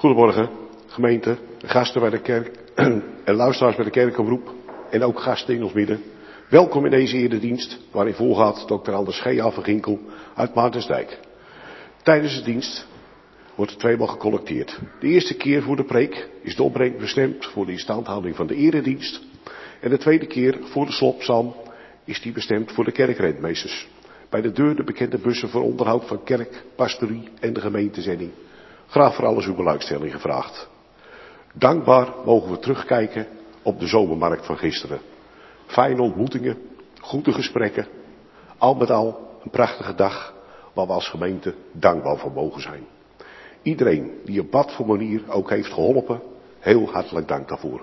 Goedemorgen, gemeente, gasten bij de kerk en luisteraars bij de kerkomroep en ook gasten in ons midden. Welkom in deze eredienst waarin voorgaat Dr. Anders G. Ginkel uit Maartensdijk. Tijdens de dienst wordt er tweemaal gecollecteerd. De eerste keer voor de preek is de opbrengst bestemd voor de instandhouding van de eredienst. En de tweede keer voor de slotpsalm is die bestemd voor de kerkrentmeesters. Bij de deur de bekende bussen voor onderhoud van kerk, pastorie en de gemeentezending. Graag voor alles uw belangstelling gevraagd. Dankbaar mogen we terugkijken op de zomermarkt van gisteren. Fijne ontmoetingen, goede gesprekken. Al met al een prachtige dag waar we als gemeente dankbaar voor mogen zijn. Iedereen die op wat voor manier ook heeft geholpen, heel hartelijk dank daarvoor.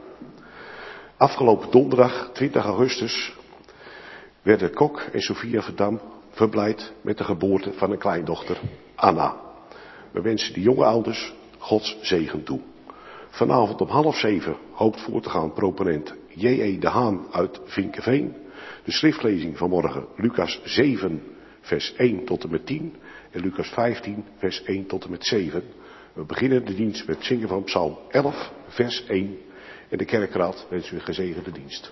Afgelopen donderdag, 20 augustus, werden Kok en Sophia Verdam verblijd met de geboorte van een kleindochter, Anna. We wensen de jonge ouders Gods zegen toe. Vanavond om 6:30 hoopt voor te gaan proponent J.E. de Haan uit Vinkeveen. De schriftlezing van morgen Lucas 7 vers 1 tot en met 10 en Lucas 15 vers 1 tot en met 7. We beginnen de dienst met zingen van Psalm 11 vers 1 en de kerkraad wenst u een gezegende dienst.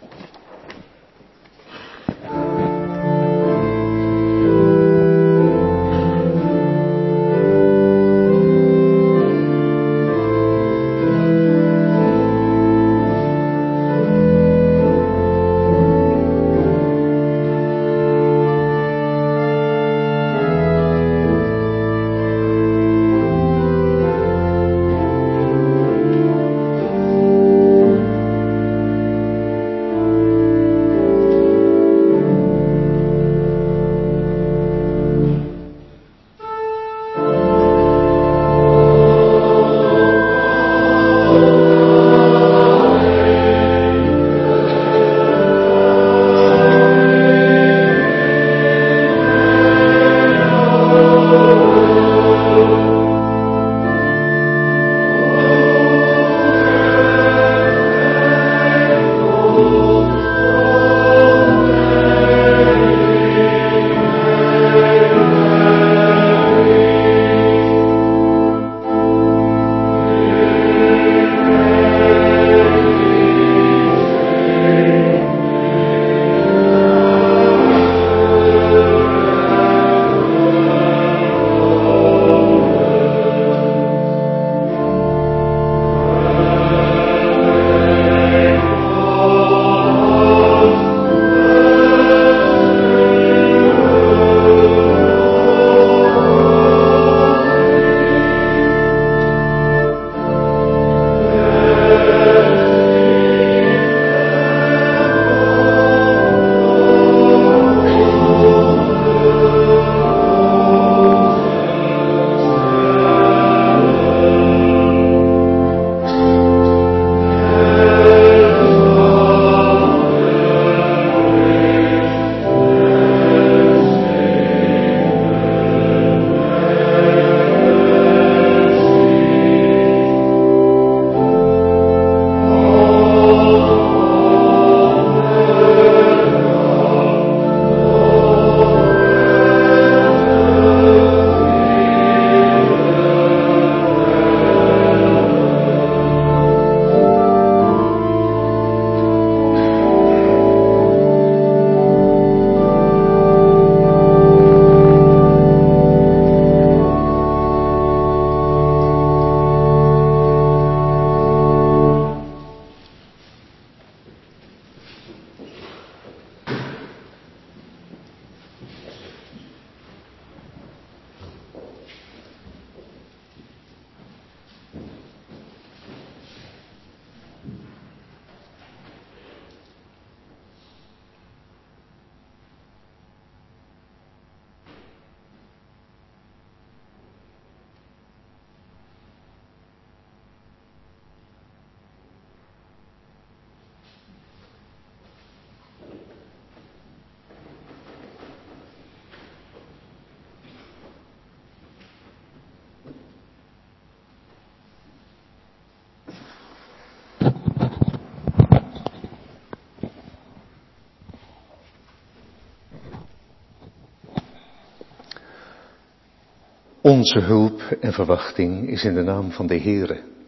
Onze hulp en verwachting is in de naam van de Heere,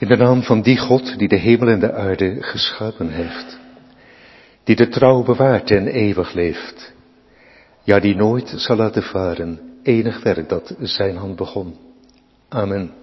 In de naam van die God die de hemel en de aarde geschapen heeft, die de trouw bewaart en eeuwig leeft, ja, die nooit zal laten varen enig werk dat zijn hand begon. Amen.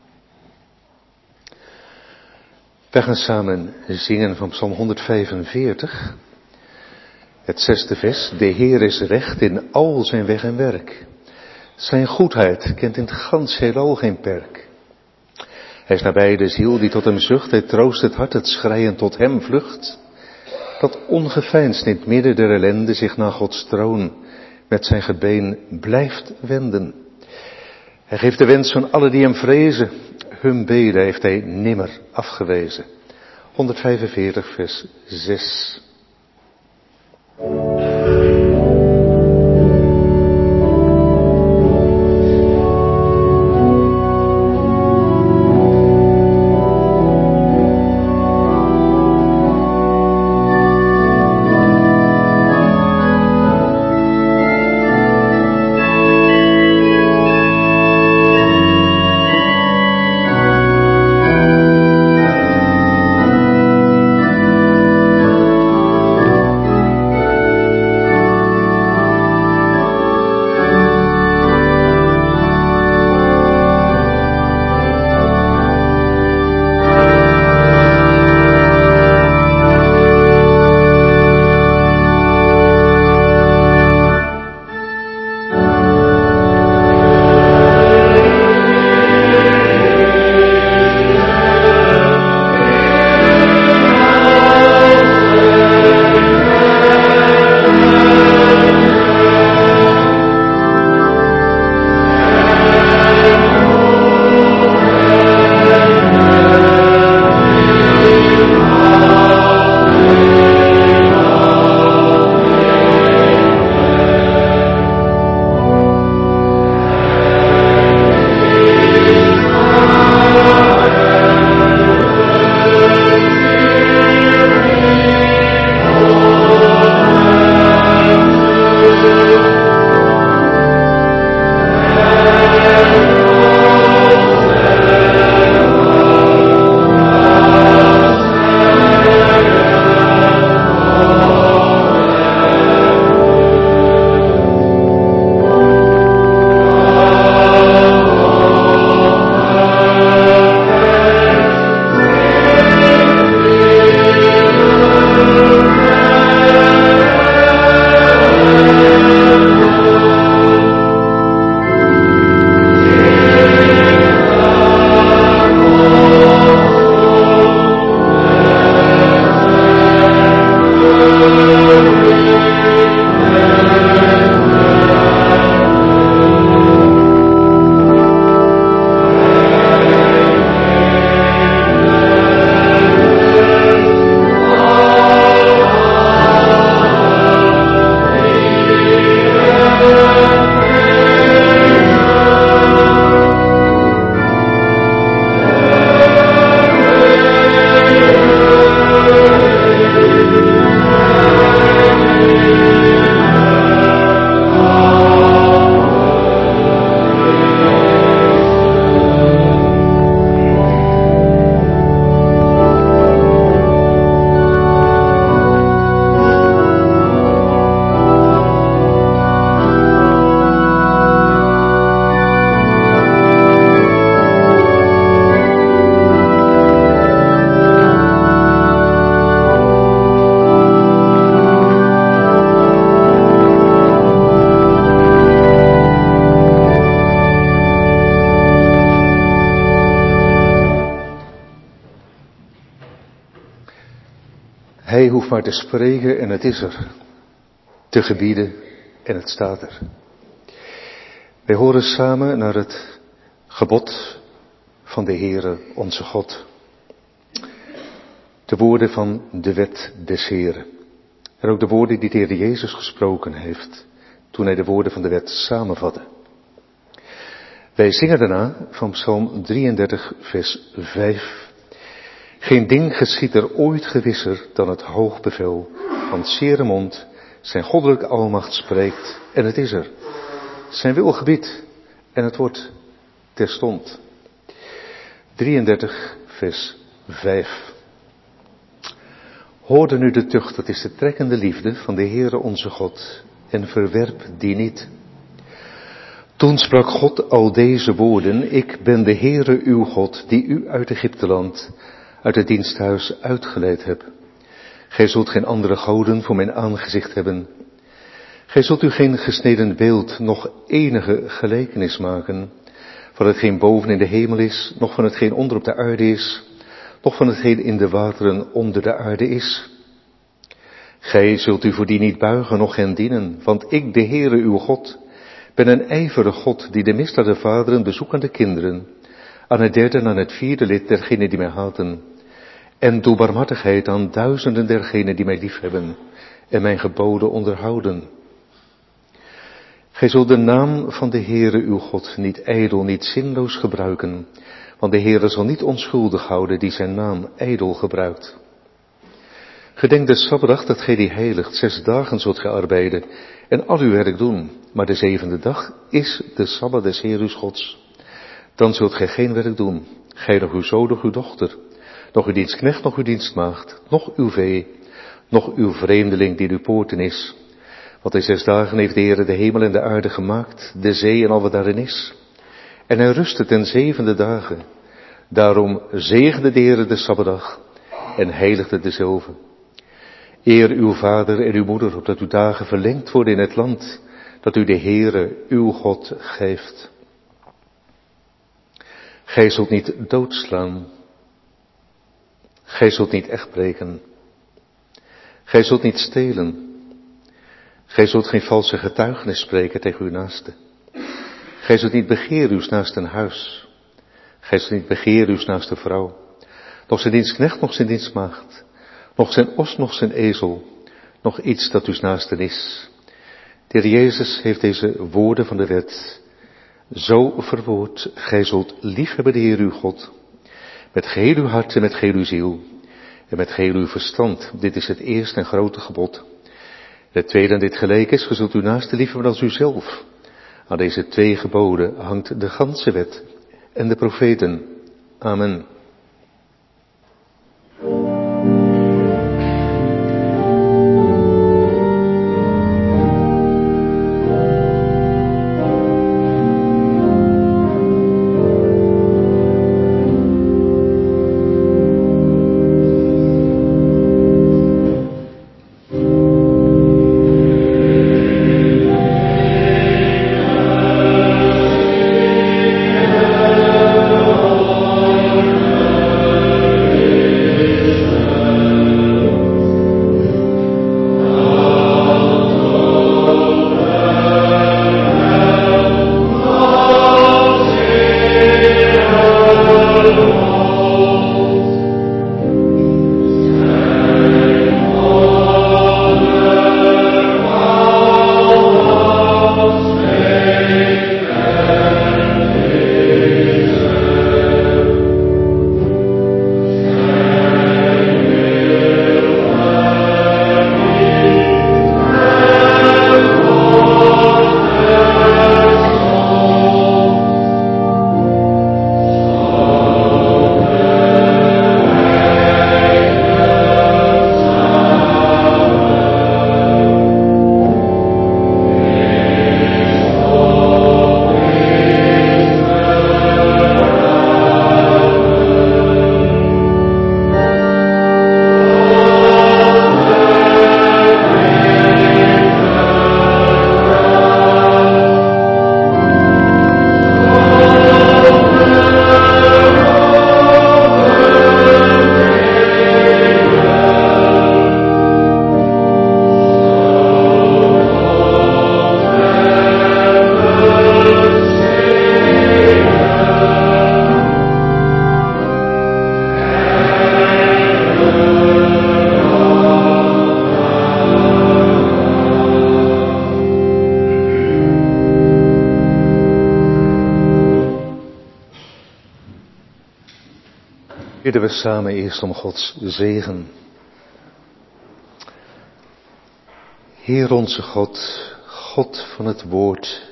We gaan samen zingen van Psalm 145, het 6e vers. De Heer is recht in al zijn weg en werk. Zijn goedheid kent in het gans heelal geen perk. Hij is nabij de ziel die tot hem zucht, hij troost het hart, het schreien tot hem vlucht. Dat ongeveinsd in het midden der ellende zich naar Gods troon met zijn gebeen blijft wenden. Hij geeft de wens van allen die hem vrezen, hun beden heeft hij nimmer afgewezen. 145 vers 6. Hij hoeft maar te spreken en het is er. Te gebieden en het staat er. Wij horen samen naar het gebod van de Heere onze God. De woorden van de wet des Heeren. En ook de woorden die de Heer Jezus gesproken heeft toen hij de woorden van de wet samenvatte. Wij zingen daarna van Psalm 33 vers 5. Geen ding geschiet er ooit gewisser dan het hoogbevel van zere mond. Zijn goddelijke almacht spreekt en het is er. Zijn wil gebiedt en het wordt terstond. 33 vers 5. Hoorde nu de tucht, dat is de trekkende liefde van de Heere onze God, en verwerp die niet. Toen sprak God al deze woorden, ik ben de Heere uw God, die u uit Egypteland, uit het diensthuis uitgeleid heb. Gij zult geen andere goden voor mijn aangezicht hebben. Gij zult u geen gesneden beeld, nog enige gelijkenis maken, van hetgeen boven in de hemel is, nog van hetgeen onder op de aarde is, nog van hetgeen in de wateren onder de aarde is. Gij zult u voor die niet buigen, noch hen dienen, want ik, de Heere uw God, ben een ijverige God, die de misdaad der vaderen bezoekt aan de kinderen, aan het derde en aan het vierde lid dergenen die mij haten, en doe barmhartigheid aan duizenden dergenen die mij liefhebben en mijn geboden onderhouden. Gij zult de naam van de Heere uw God niet ijdel, niet zinloos gebruiken, want de Heere zal niet onschuldig houden die zijn naam ijdel gebruikt. Gedenk de Sabbatdag dat gij die heiligt, 6 dagen zult gij arbeiden en al uw werk doen, maar de 7e dag is de Sabbat des Heeres Gods. Dan zult gij geen werk doen, gij nog uw zoon, nog uw dochter, nog uw dienstknecht, nog uw dienstmaagd, nog uw vee, nog uw vreemdeling die uw poorten is. Want in 6 dagen heeft de Heere de hemel en de aarde gemaakt, de zee en al wat daarin is. En hij rustte ten 7e dagen. Daarom zegende de Heere de Sabbatdag en heiligde dezelve. Eer uw vader en uw moeder, opdat uw dagen verlengd worden in het land, dat u de Heere uw God geeft. Gij zult niet doodslaan. Gij zult niet echtbreken. Gij zult niet stelen. Gij zult geen valse getuigenis spreken tegen uw naaste. Gij zult niet begeren uws naasten huis. Gij zult niet begeren uws naaste vrouw. Nog zijn dienstknecht, nog zijn dienstmaagd. Nog zijn os, nog zijn ezel. Nog iets dat uws naasten is. De Heer Jezus heeft deze woorden van de wet zo verwoord. Gij zult liefhebben de Heer uw God. Met geheel uw hart en met geheel uw ziel. En met geheel uw verstand. Dit is het eerste en grote gebod. Het tweede aan dit gelijk is, ge zult uw naaste liefhebben als uzelf. Aan deze 2 geboden hangt de ganse wet en de profeten. Amen. Bidden we samen eerst om Gods zegen. Heer onze God, God van het woord,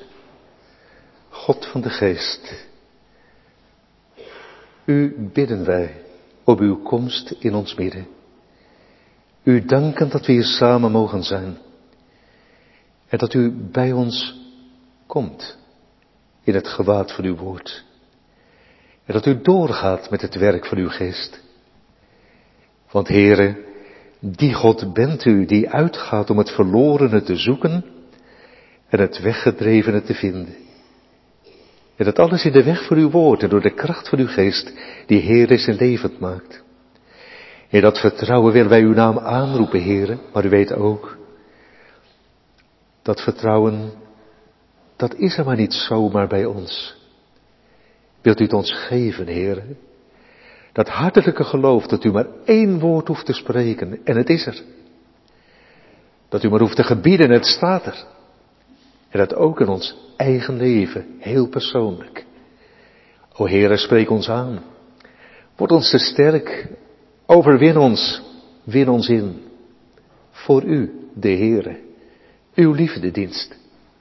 God van de geest. U bidden wij, op uw komst in ons midden. U danken dat we hier samen mogen zijn. En dat u bij ons komt in het gewaad van uw woord. En dat u doorgaat met het werk van uw geest. Want Heere, die God bent u die uitgaat om het verlorene te zoeken en het weggedrevene te vinden. En dat alles in de weg van uw woord en door de kracht van uw geest die Heer is en levend maakt. In dat vertrouwen willen wij uw naam aanroepen, Heere, maar u weet ook, dat vertrouwen, dat is er maar niet zomaar bij ons. Wilt u het ons geven, Heere? Dat hartelijke geloof dat u maar één woord hoeft te spreken en het is er. Dat u maar hoeft te gebieden en het staat er. En dat ook in ons eigen leven, heel persoonlijk. O Heere, spreek ons aan. Word ons te sterk. Overwin ons. Win ons in. Voor u, de Heere. Uw liefdedienst.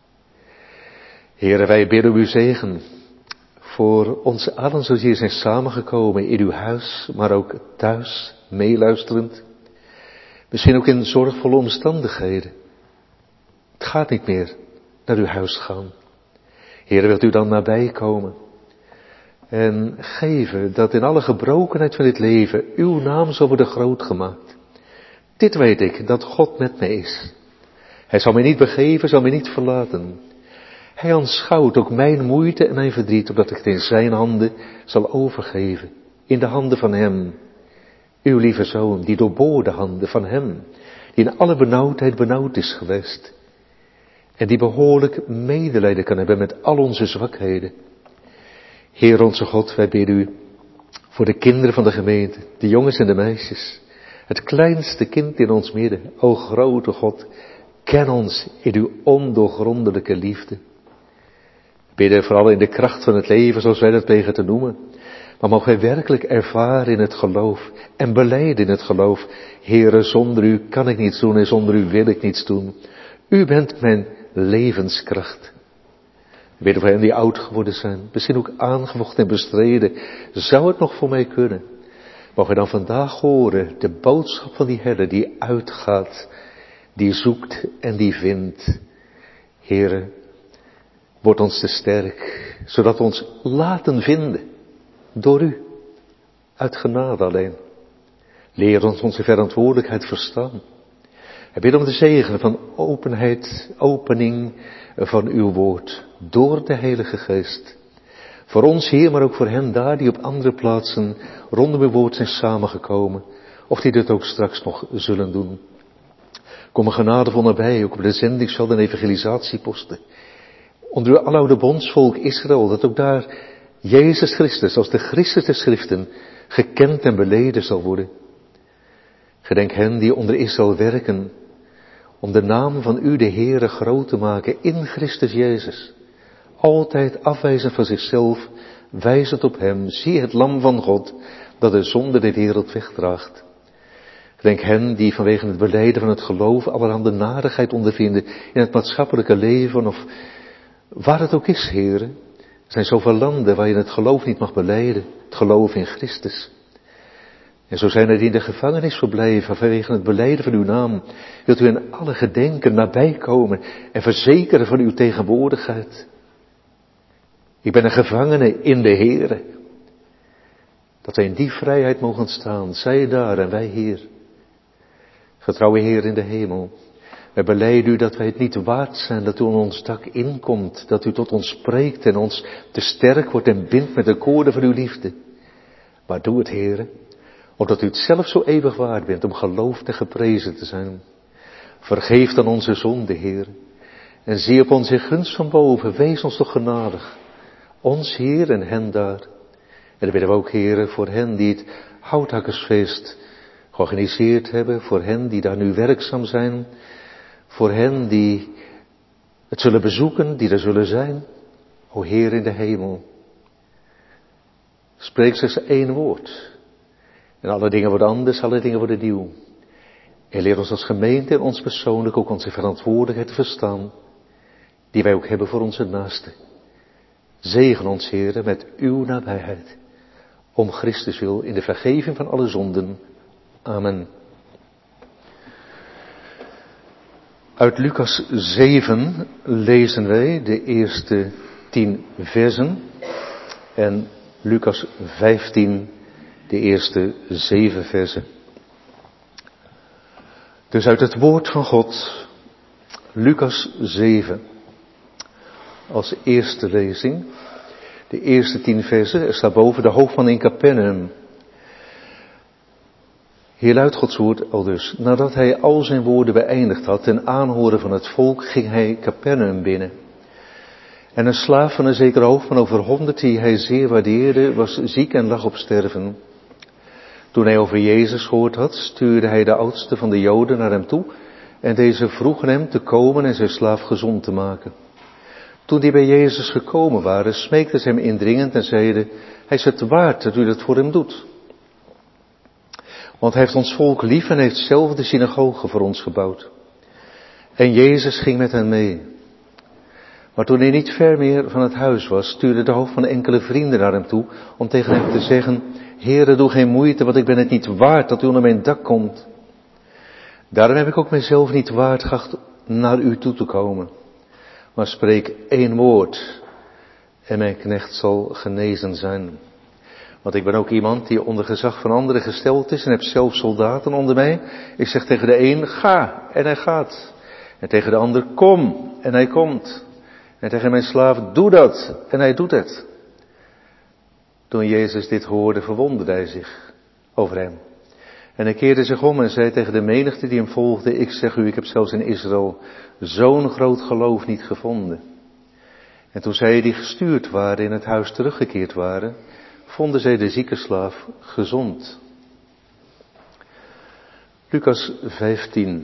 Heere, wij bidden uw zegen. Voor ons allen zoals hier zijn samengekomen in uw huis, maar ook thuis, meeluisterend. Misschien ook in zorgvolle omstandigheden. Het gaat niet meer naar uw huis gaan. Heere, wilt u dan nabij komen en geven dat in alle gebrokenheid van dit leven uw naam zal worden groot gemaakt. Dit weet ik, dat God met mij is. Hij zal mij niet begeven, zal mij niet verlaten. Hij aanschouwt ook mijn moeite en mijn verdriet, opdat ik het in zijn handen zal overgeven. In de handen van hem. Uw lieve zoon, die doorboorde handen van hem, die in alle benauwdheid benauwd is geweest. En die behoorlijk medelijden kan hebben met al onze zwakheden. Heer onze God, wij bidden u voor de kinderen van de gemeente, de jongens en de meisjes. Het kleinste kind in ons midden, o grote God, ken ons in uw ondoorgrondelijke liefde. Bidden vooral in de kracht van het leven, zoals wij dat plegen te noemen. Maar mogen wij werkelijk ervaren in het geloof en belijden in het geloof. Heere, zonder u kan ik niets doen en zonder u wil ik niets doen. U bent mijn levenskracht. We bidden voor hen die oud geworden zijn, misschien ook aangevochten en bestreden. Zou het nog voor mij kunnen? Mogen we dan vandaag horen de boodschap van die herder die uitgaat, die zoekt en die vindt. Heere, word ons te sterk, zodat we ons laten vinden door u, uit genade alleen. Leer ons onze verantwoordelijkheid verstaan. En bid om de zegen van openheid, opening van uw woord, door de Heilige Geest. Voor ons hier, maar ook voor hen daar die op andere plaatsen rondom uw woord zijn samengekomen, of die dit ook straks nog zullen doen. Kom er genadevol nabij, ook op de zendingsvelden en evangelisatieposten. Onder uw aloude bondsvolk Israël, dat ook daar Jezus Christus als de Christus der Schriften gekend en beleden zal worden. Gedenk hen die onder Israël werken, om de naam van u, de Heere, groot te maken in Christus Jezus. Altijd afwijzend van zichzelf, wijzend op hem, zie het lam van God, dat de zonde de wereld wegdraagt. Gedenk hen die vanwege het belijden van het geloof allerhande narigheid ondervinden in het maatschappelijke leven of waar het ook is, Heere. Er zijn zoveel landen waar je het geloof niet mag belijden, het geloof in Christus. En zo zijn er die in de gevangenis verblijven vanwege het belijden van uw naam. Wilt u in alle gedenken nabij komen en verzekeren van uw tegenwoordigheid. Ik ben een gevangene in de Heere. Dat wij in die vrijheid mogen staan, zij daar en wij hier. Getrouwe Heer in de hemel, wij belijden u dat wij het niet waard zijn dat u aan ons dak inkomt, dat u tot ons spreekt en ons te sterk wordt en bindt met de koorden van uw liefde. Maar doe het, Heere, omdat u het zelf zo eeuwig waard bent om geloofd en geprezen te zijn. Vergeef dan onze zonde, Heer, en zie op ons in gunst van boven, wees ons toch genadig. Ons hier en hen daar. En dan bidden we ook, Heere, voor hen die het houthakkersfeest georganiseerd hebben, voor hen die daar nu werkzaam zijn, voor hen die het zullen bezoeken, die er zullen zijn. O Heer in de hemel, spreek slechts één woord. En alle dingen worden anders, alle dingen worden nieuw. En leer ons als gemeente en ons persoonlijk ook onze verantwoordelijkheid te verstaan, die wij ook hebben voor onze naasten. Zegen ons, Heere, met uw nabijheid. om Christus wil, in de vergeving van alle zonden. Amen. Uit Lucas 7 lezen wij de eerste 10 versen en Lucas 15 de eerste 7 versen. Dus uit het woord van God, Lucas 7, als eerste lezing, de eerste 10 versen, er staat boven de hoofdman in Capernaum. Hier luidt Gods woord aldus: nadat hij al zijn woorden beëindigd had ten aanhoren van het volk, ging hij Capernaum binnen. En een slaaf van een zekere hoofdman over 100, die hij zeer waardeerde, was ziek en lag op sterven. Toen hij over Jezus gehoord had, stuurde hij de oudste van de Joden naar hem toe, en deze vroegen hem te komen en zijn slaaf gezond te maken. Toen die bij Jezus gekomen waren, smeekten ze hem indringend en zeiden: hij is het waard dat u dat voor hem doet. Want hij heeft ons volk lief en heeft zelf de synagoge voor ons gebouwd. En Jezus ging met hen mee. Maar toen hij niet ver meer van het huis was, stuurde de hoofdman enkele vrienden naar hem toe, om tegen hem te zeggen: Heere, doe geen moeite, want ik ben het niet waard dat u onder mijn dak komt. Daarom heb ik ook mijzelf niet waard geacht naar u toe te komen. Maar spreek 1 woord, en mijn knecht zal genezen zijn. Want ik ben ook iemand die onder gezag van anderen gesteld is en heb zelf soldaten onder mij. Ik zeg tegen de een: ga, en hij gaat. En tegen de ander: kom, en hij komt. En tegen mijn slaaf: doe dat, en hij doet het. Toen Jezus dit hoorde, verwonderde hij zich over hem. En hij keerde zich om en zei tegen de menigte die hem volgde: ik zeg u, ik heb zelfs in Israël zo'n groot geloof niet gevonden. En toen zij die gestuurd waren in het huis teruggekeerd waren, vonden zij de zieke slaaf gezond. Lucas 15.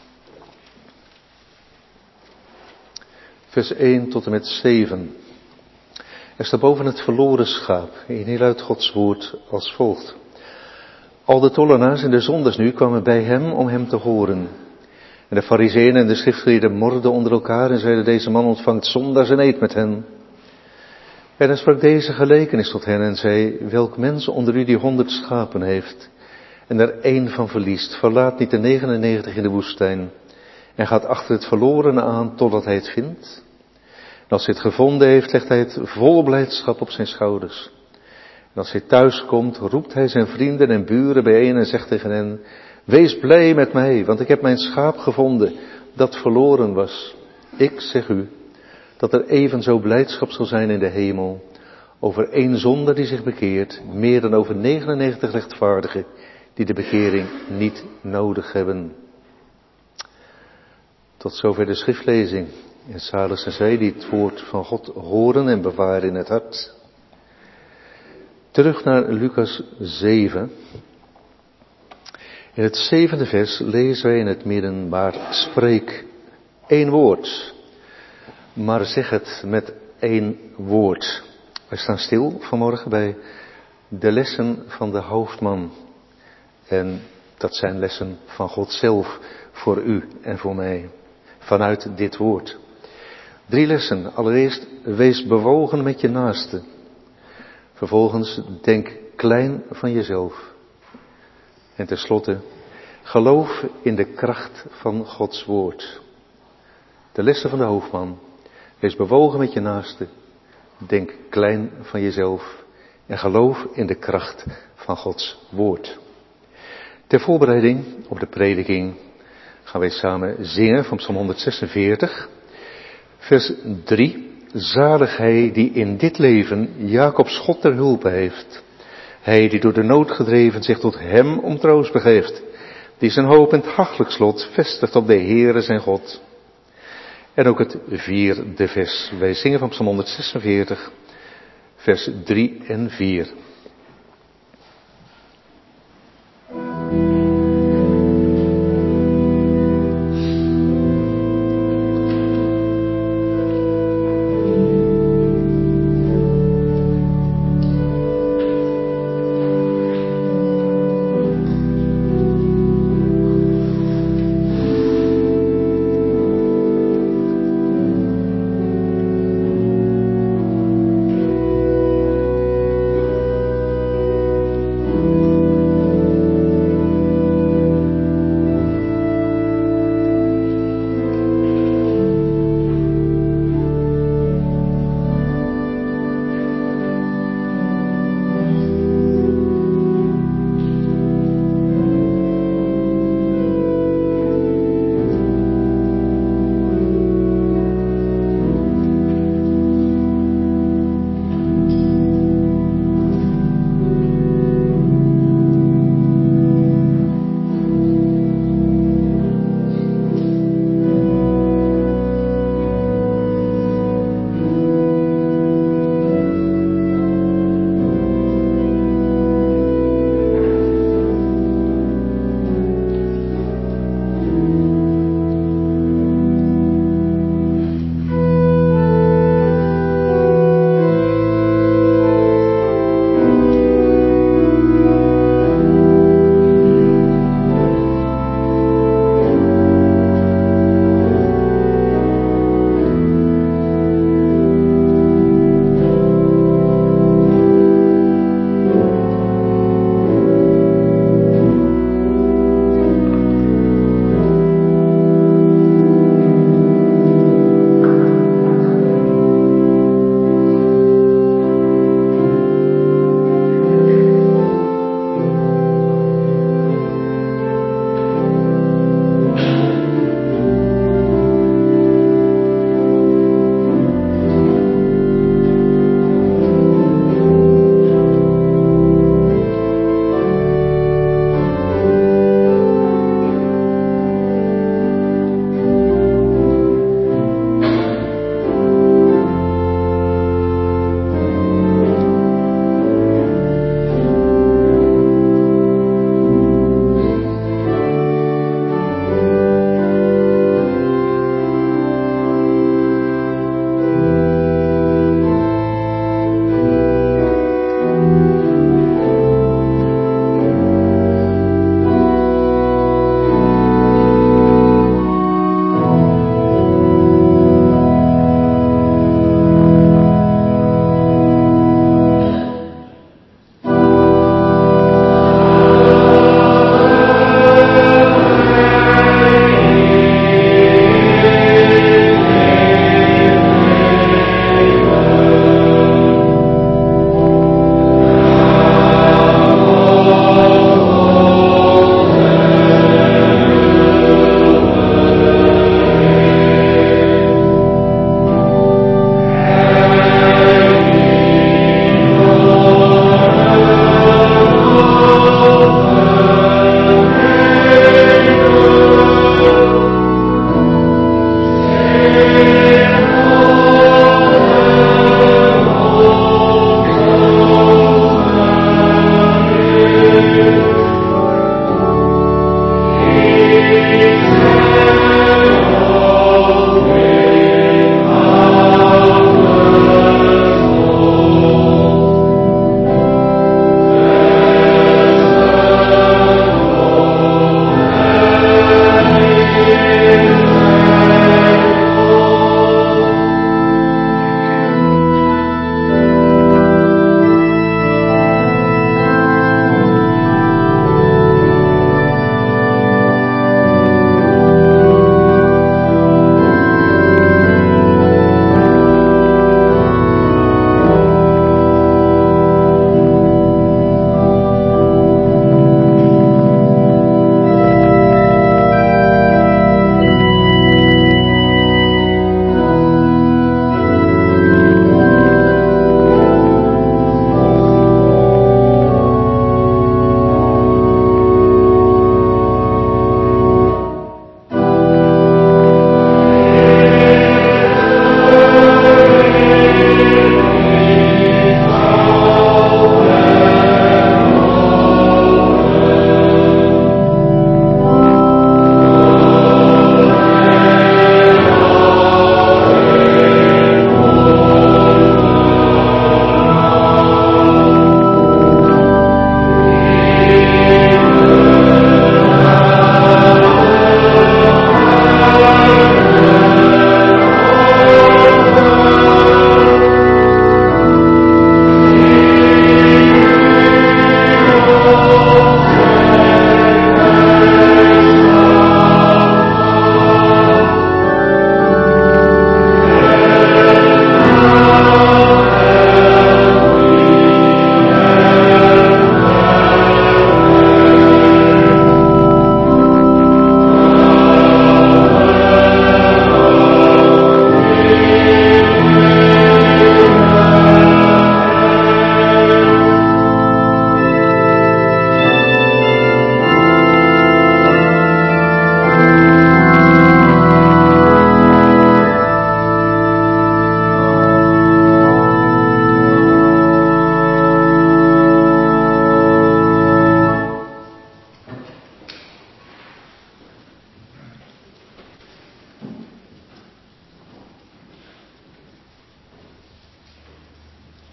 Vers 1 tot en met 7. Er staat boven het verloren schaap. En hier luidt Gods woord als volgt. Al de tollenaars en de zondaars nu kwamen bij hem om hem te horen. En de farizeeën en de schriftgeleerden morden onder elkaar en zeiden: deze man ontvangt zondaars en eet met hen. En hij sprak deze gelijkenis tot hen en zei: welk mens onder u die 100 schapen heeft en er 1 van verliest, verlaat niet de 99 in de woestijn en gaat achter het verlorene aan totdat hij het vindt. En als hij het gevonden heeft, legt hij het vol blijdschap op zijn schouders. En als hij thuis komt, roept hij zijn vrienden en buren bijeen en zegt tegen hen: wees blij met mij, want ik heb mijn schaap gevonden dat verloren was. Ik zeg u dat er evenzo blijdschap zal zijn in de hemel over 1 zondaar die zich bekeert, meer dan over 99 rechtvaardigen die de bekering niet nodig hebben. Tot zover de schriftlezing. En zalig zijn zij die het woord van God horen en bewaren in het hart. Terug naar Lucas 7. In het 7e vers lezen wij in het midden: maar spreek 1 woord. Maar zeg het met 1 woord. Wij staan stil vanmorgen bij de lessen van de hoofdman. En dat zijn lessen van God zelf voor u en voor mij. Vanuit dit woord. 3 lessen. Allereerst, wees bewogen met je naaste. Vervolgens, denk klein van jezelf. En tenslotte, geloof in de kracht van Gods woord. De lessen van de hoofdman. Wees bewogen met je naaste. Denk klein van jezelf. En geloof in de kracht van Gods woord. Ter voorbereiding op de prediking gaan wij samen zingen van Psalm 146. Vers 3. Zalig hij die in dit leven Jacobs God ter hulpe heeft. Hij die door de nood gedreven zich tot hem om troost begeeft. Die zijn hoop in het hachelijk slot vestigt op de Heere zijn God. En ook het 4e vers. Wij zingen van Psalm 146, vers 3 en 4.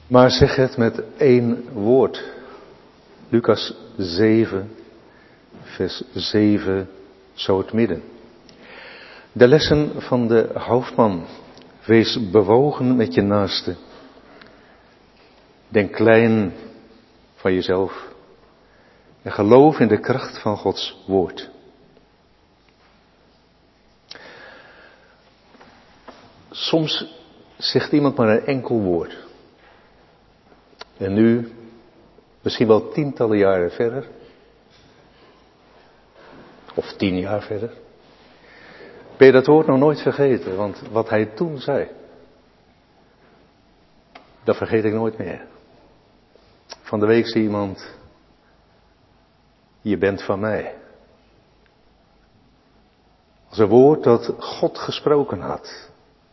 Maar zeg het met één woord. Lucas 7, vers 7, zo het midden. De lessen van de hoofdman. Wees bewogen met je naaste. Denk klein van jezelf. En geloof in de kracht van Gods woord. Soms zegt iemand maar een enkel woord. En nu, misschien wel tientallen jaren verder. Of 10 jaar verder. Ben je dat woord nog nooit vergeten? Want wat hij toen zei, dat vergeet ik nooit meer. Van de week zei iemand, je bent van mij. Als een woord dat God gesproken had.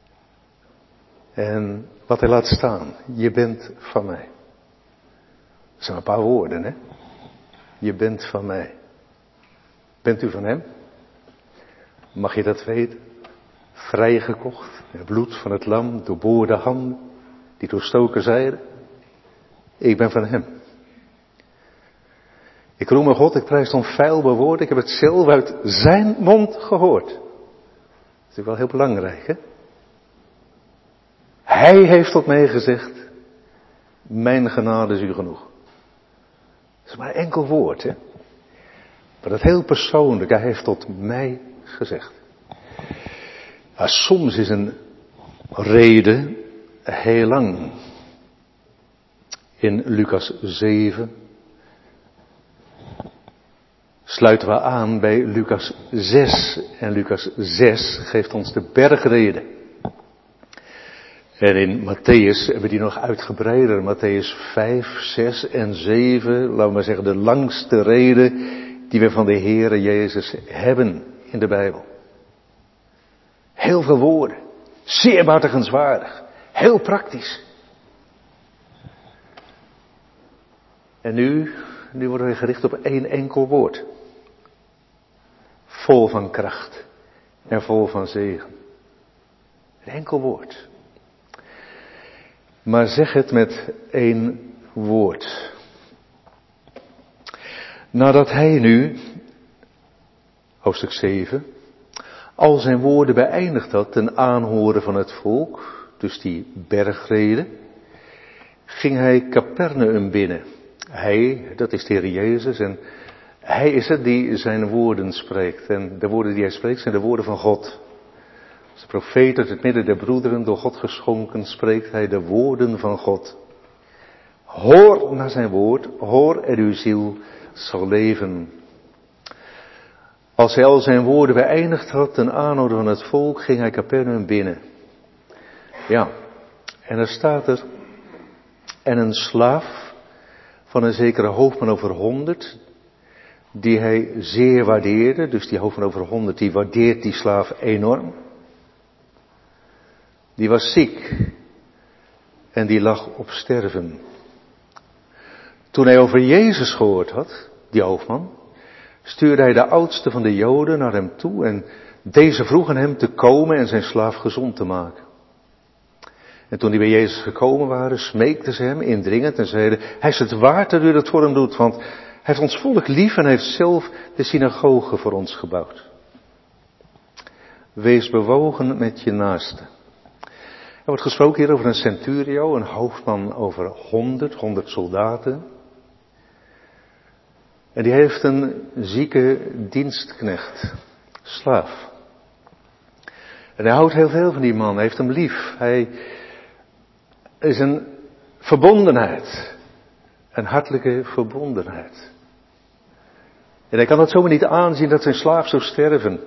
En wat hij laat staan, je bent van mij. Dat zijn een paar woorden, hè? Je bent van mij. Bent u van hem? Mag je dat weten? Vrijgekocht, het bloed van het lam, doorboorde handen, die doorstoken zijden. Ik ben van hem. Ik roem mijn God, ik prijs om feilbaar woord. Ik heb het zelf uit zijn mond gehoord. Dat is natuurlijk wel heel belangrijk, hè? Hij heeft tot mij gezegd, mijn genade is u genoeg. Dat is maar een enkel woord, hè? Maar dat heel persoonlijk, hij heeft tot mij gezegd. Ja, soms is een reden heel lang. In Lucas 7 sluiten we aan bij Lucas 6. En Lucas 6 geeft ons de bergrede. En in Matthäus hebben we die nog uitgebreider. Matthäus 5, 6 en 7, laten we maar zeggen de langste reden die we van de Heere Jezus hebben in de Bijbel. Heel veel woorden, zeer buitengenswaardig, heel praktisch. En nu worden we gericht op één enkel woord. Vol van kracht en vol van zegen. Een enkel woord. Maar zeg het met één woord. Nadat hij nu, hoofdstuk 7, al zijn woorden beëindigd had ten aanhoren van het volk, dus die bergrede, ging hij Capernaum binnen. Hij, dat is de Heer Jezus, en hij is het die zijn woorden spreekt. En de woorden die hij spreekt zijn de woorden van God. Als de profeet uit het midden der broederen door God geschonken spreekt hij de woorden van God. Hoor naar zijn woord, hoor en uw ziel zal leven. Als hij al zijn woorden beëindigd had ten aanhoren van het volk, ging hij Capernaum binnen. Ja, en er staat er, en een slaaf van een zekere hoofdman over 100, die hij zeer waardeerde, dus die hoofdman over 100, die waardeert die slaaf enorm. Die was ziek en die lag op sterven. Toen hij over Jezus gehoord had, die hoofdman, stuurde hij de oudste van de Joden naar hem toe en deze vroegen hem te komen en zijn slaaf gezond te maken. En toen die bij Jezus gekomen waren, smeekten ze hem indringend en zeiden, hij is het waard dat u dat voor hem doet, want hij heeft ons volk lief en heeft zelf de synagoge voor ons gebouwd. Wees bewogen met je naaste. Er wordt gesproken hier over een centurio, een hoofdman over 100 soldaten. En die heeft een zieke dienstknecht, slaaf. En hij houdt heel veel van die man, hij heeft hem lief. Hij is een verbondenheid, een hartelijke verbondenheid. En hij kan het zomaar niet aanzien dat zijn slaaf zou sterven.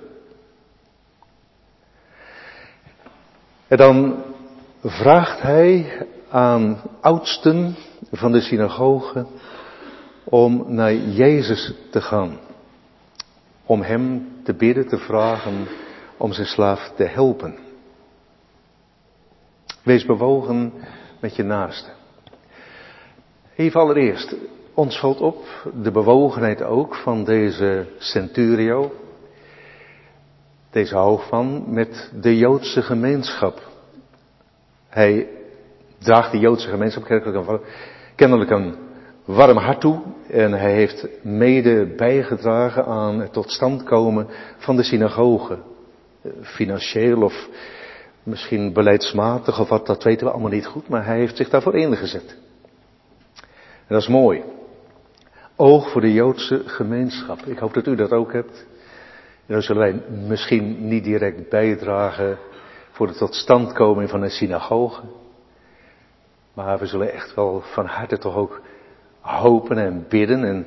En dan vraagt hij aan oudsten van de synagoge om naar Jezus te gaan. Om hem te bidden, te vragen om zijn slaaf te helpen. Wees bewogen met je naaste. Even allereerst, ons valt op de bewogenheid ook van deze centurio, deze hoofdman, met de Joodse gemeenschap. Hij draagt de Joodse gemeenschap kennelijk een warm hart toe. En hij heeft mede bijgedragen aan het tot stand komen van de synagoge. Financieel of misschien beleidsmatig of wat, dat weten we allemaal niet goed. Maar hij heeft zich daarvoor ingezet. En dat is mooi. Oog voor de Joodse gemeenschap. Ik hoop dat u dat ook hebt. En dan zullen wij misschien niet direct bijdragen voor de totstandkoming van een synagoge. Maar we zullen echt wel van harte toch ook hopen en bidden en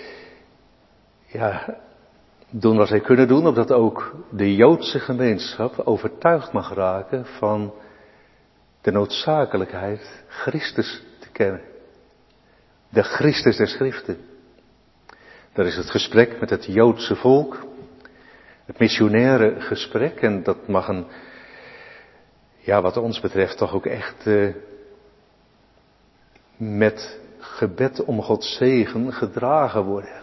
ja, doen wat wij kunnen doen, opdat ook de Joodse gemeenschap overtuigd mag raken van de noodzakelijkheid Christus te kennen. De Christus der Schriften. Dat is het gesprek met het Joodse volk. Het missionaire gesprek. En dat mag wat ons betreft toch ook echt met gebed om Gods zegen gedragen worden.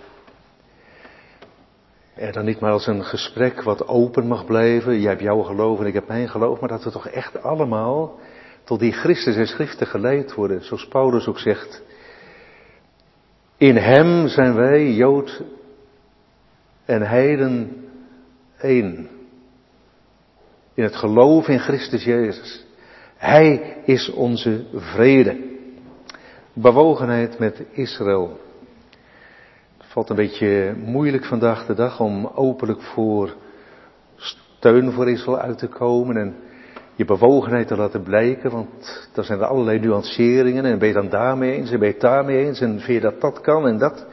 En dan niet maar als een gesprek wat open mag blijven. Jij hebt jouw geloof en ik heb mijn geloof. Maar dat we toch echt allemaal tot die Christus en Schriften geleid worden. Zoals Paulus ook zegt. In hem zijn wij, Jood en heiden, één. In het geloof in Christus Jezus. Hij is onze vrede. Bewogenheid met Israël. Het valt een beetje moeilijk vandaag de dag om openlijk voor steun voor Israël uit te komen en je bewogenheid te laten blijken, want dan zijn er allerlei nuanceringen en ben je dan daarmee eens en ben je het daarmee eens en vind je dat dat kan en dat.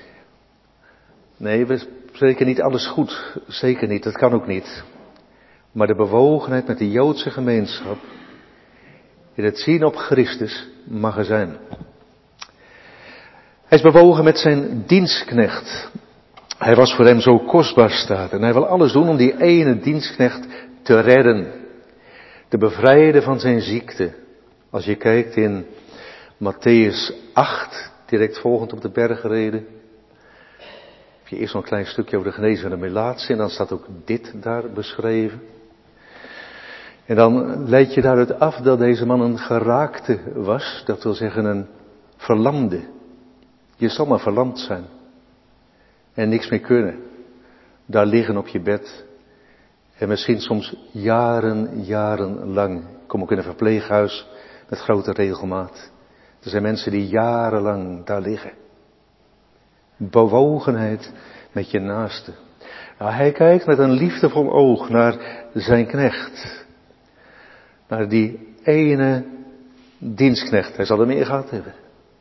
Nee, we spreken niet alles goed, zeker niet, dat kan ook niet. Maar de bewogenheid met de Joodse gemeenschap, in het zien op Christus, mag er zijn. Hij is bewogen met zijn dienstknecht. Hij was voor hem zo kostbaar staat en hij wil alles doen om die ene dienstknecht te redden. Te bevrijden van zijn ziekte. Als je kijkt in Mattheüs 8, direct volgend op de bergreden. Heb je eerst nog een klein stukje over de genezing van de melaatse en dan staat ook dit daar beschreven. En dan leid je daaruit af dat deze man een geraakte was, dat wil zeggen een verlamde. Je zal maar verlamd zijn. En niks meer kunnen. Daar liggen op je bed. En misschien soms jaren lang. Ik kom ook in een verpleeghuis met grote regelmaat. Er zijn mensen die jarenlang daar liggen. Bewogenheid met je naaste. Nou, hij kijkt met een liefdevol oog naar zijn knecht. Naar die ene dienstknecht. Hij zal er meer gehad hebben.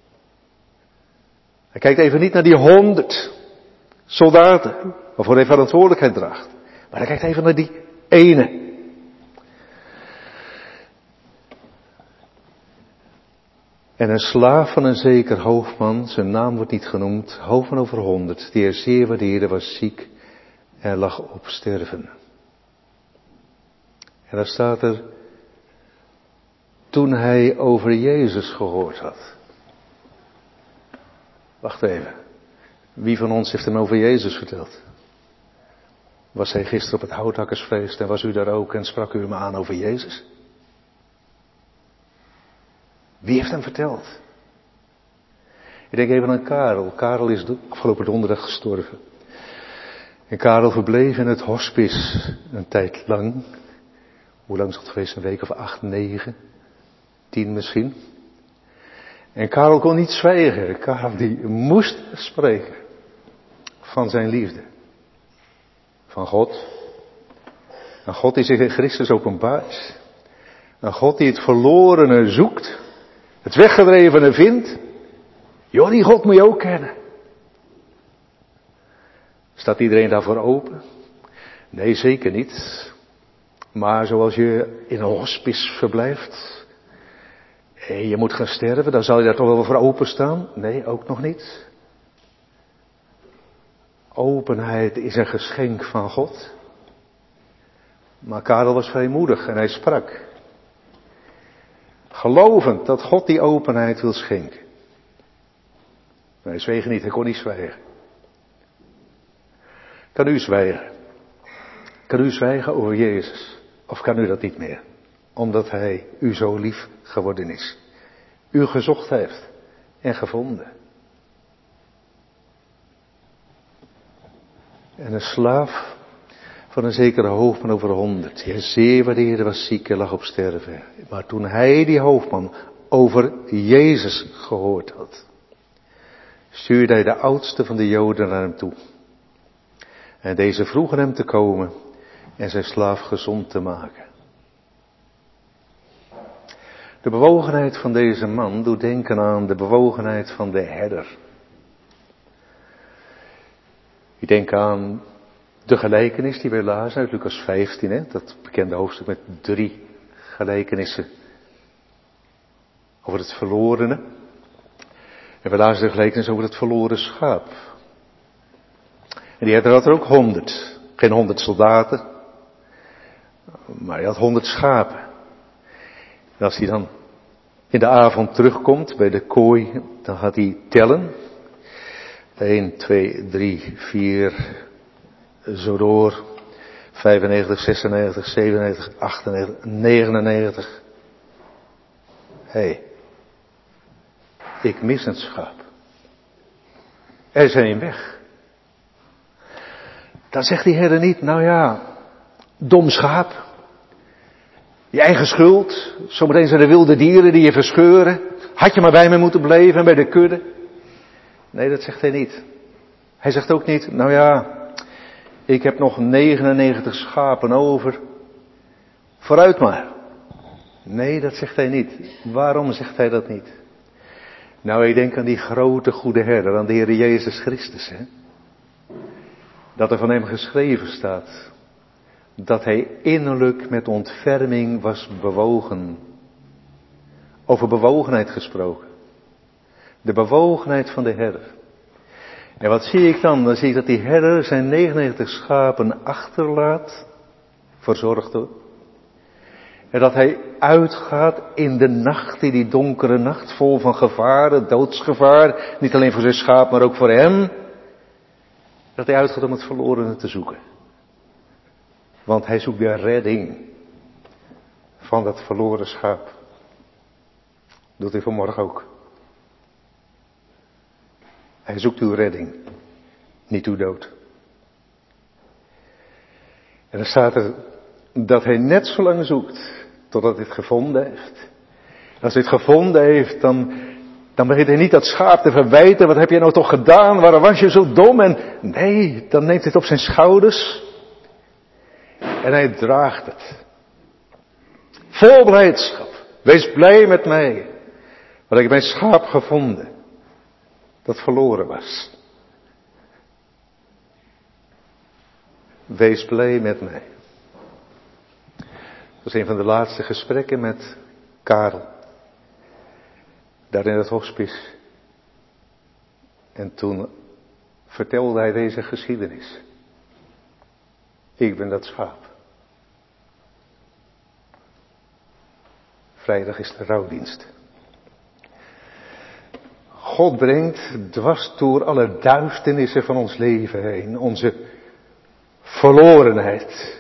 Hij kijkt even niet naar die 100 soldaten, waarvoor hij verantwoordelijkheid draagt. Maar hij kijkt even naar die ene. En een slaaf van een zeker hoofdman, zijn naam wordt niet genoemd, hoofdman over 100, die er zeer waardeerde, was ziek en lag op sterven. En dan staat er, toen hij over Jezus gehoord had. Wacht even. Wie van ons heeft hem over Jezus verteld? Was hij gisteren op het houthakkersfeest en was u daar ook en sprak u hem aan over Jezus? Wie heeft hem verteld? Ik denk even aan Karel. Karel is afgelopen donderdag gestorven. En Karel verbleef in het hospice een tijd lang. Hoe lang is dat geweest? Een week of 8, 9, 10 misschien. En Karel kon niet zwijgen. Karel die moest spreken. Van zijn liefde. Van God. Een God die zich in Christus openbaart. Een God die het verlorene zoekt. Het weggedrevene vindt. Joh, die God moet je ook kennen. Staat iedereen daarvoor open? Nee, zeker niet. Maar zoals je in een hospice verblijft. En je moet gaan sterven, dan zal je daar toch wel voor openstaan? Nee, ook nog niet. Openheid is een geschenk van God. Maar Karel was vrijmoedig en hij sprak. Gelovend dat God die openheid wil schenken. Maar hij zweeg niet, hij kon niet zwijgen. Kan u zwijgen? Kan u zwijgen over Jezus? Of kan u dat niet meer? Omdat hij u zo lief geworden is. u gezocht heeft en gevonden. En een slaaf van een zekere hoofdman over 100. Die zeer waardeerde, was ziek en lag op sterven. Maar toen hij, die hoofdman, over Jezus gehoord had, stuurde hij de oudste van de Joden naar hem toe. En deze vroegen hem te komen en zijn slaaf gezond te maken. De bewogenheid van deze man doet denken aan de bewogenheid van de herder. Ik denk aan de gelijkenis die wij lazen uit Lucas 15, dat bekende hoofdstuk met 3 gelijkenissen over het verlorene. En we lazen de gelijkenis over het verloren schaap. En die herder had er ook 100. Geen 100 soldaten, maar hij had 100 schapen. En als hij dan in de avond terugkomt bij de kooi, dan gaat hij tellen. 1, 2, 3, 4, zo door. 95, 96, 97, 98, 99. Hé, ik mis een schaap. Er is één weg. Dan zegt die herder niet, nou ja, dom schaap. Je eigen schuld. Zometeen zijn er wilde dieren die je verscheuren. Had je maar bij me moeten blijven en bij de kudde. Nee, dat zegt hij niet. Hij zegt ook niet, nou ja, ik heb nog 99 schapen over. Vooruit maar. Nee, dat zegt hij niet. Waarom zegt hij dat niet? Nou, ik denk aan die grote goede herder, aan de Heer Jezus Christus, hè. Dat er van hem geschreven staat, dat hij innerlijk met ontferming was bewogen. Over bewogenheid gesproken. De bewogenheid van de herder. En wat zie ik dan? Dan zie ik dat die herder zijn 99 schapen achterlaat, verzorgd door. En dat hij uitgaat in de nacht, in die donkere nacht, vol van gevaren, doodsgevaar. Niet alleen voor zijn schaap, maar ook voor hem. Dat hij uitgaat om het verlorene te zoeken. Want hij zoekt de redding van dat verloren schaap. Doet hij vanmorgen ook. Hij zoekt uw redding, niet uw dood. En dan staat er dat hij net zo lang zoekt totdat hij het gevonden heeft. En als hij het gevonden heeft, dan begint hij niet dat schaap te verwijten. Wat heb je nou toch gedaan? Waarom was je zo dom? En nee, dan neemt hij het op zijn schouders. En hij draagt het. Vol blijdschap. Wees blij met mij. Want ik heb mijn schaap gevonden. Dat verloren was. Wees blij met mij. Dat was een van de laatste gesprekken met Karel. Daar in het hospice. En toen vertelde hij deze geschiedenis. Ik ben dat schaap. Vrijdag is de rouwdienst. God brengt dwars door alle duisternissen van ons leven heen, onze verlorenheid.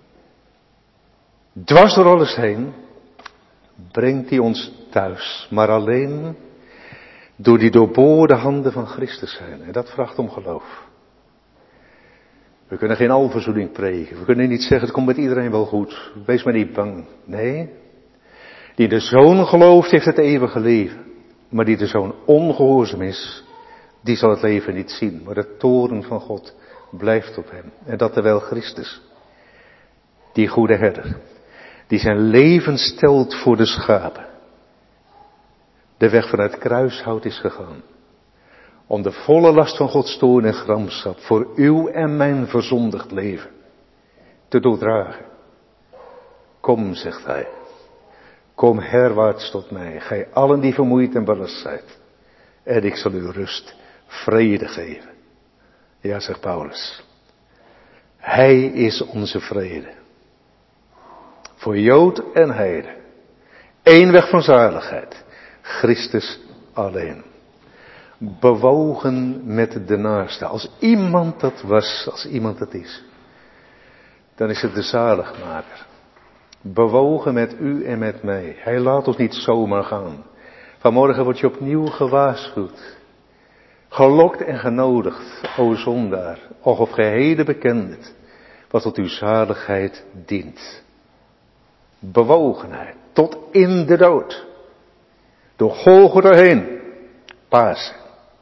Dwars door alles heen brengt hij ons thuis, maar alleen door die doorboorde handen van Christus heen. En dat vraagt om geloof. We kunnen geen alverzoening preken. We kunnen niet zeggen, het komt met iedereen wel goed. Wees maar niet bang. Nee. Die de Zoon gelooft, heeft het eeuwige leven. Maar die de Zoon ongehoorzaam is, die zal het leven niet zien. Maar de toorn van God blijft op hem. En dat terwijl Christus, die goede herder, die zijn leven stelt voor de schapen, de weg van het kruishout is gegaan. Om de volle last van Gods toorn en gramschap voor uw en mijn verzondigd leven te doordragen. Kom, zegt hij. Kom herwaarts tot mij, gij allen die vermoeid en belast zijt. En ik zal u rust, vrede geven. Ja, zegt Paulus. Hij is onze vrede. Voor Jood en Heide. Eén weg van zaligheid. Christus alleen. Bewogen met de naaste. Als iemand dat was, als iemand dat is, dan is het de zaligmaker. Bewogen met u en met mij. Hij laat ons niet zomaar gaan. Vanmorgen word je opnieuw gewaarschuwd. Gelokt en genodigd, o zondaar, of gij heden bekend het, wat tot uw zaligheid dient. Bewogenheid, tot in de dood. Door Golgotha heen, Pasen.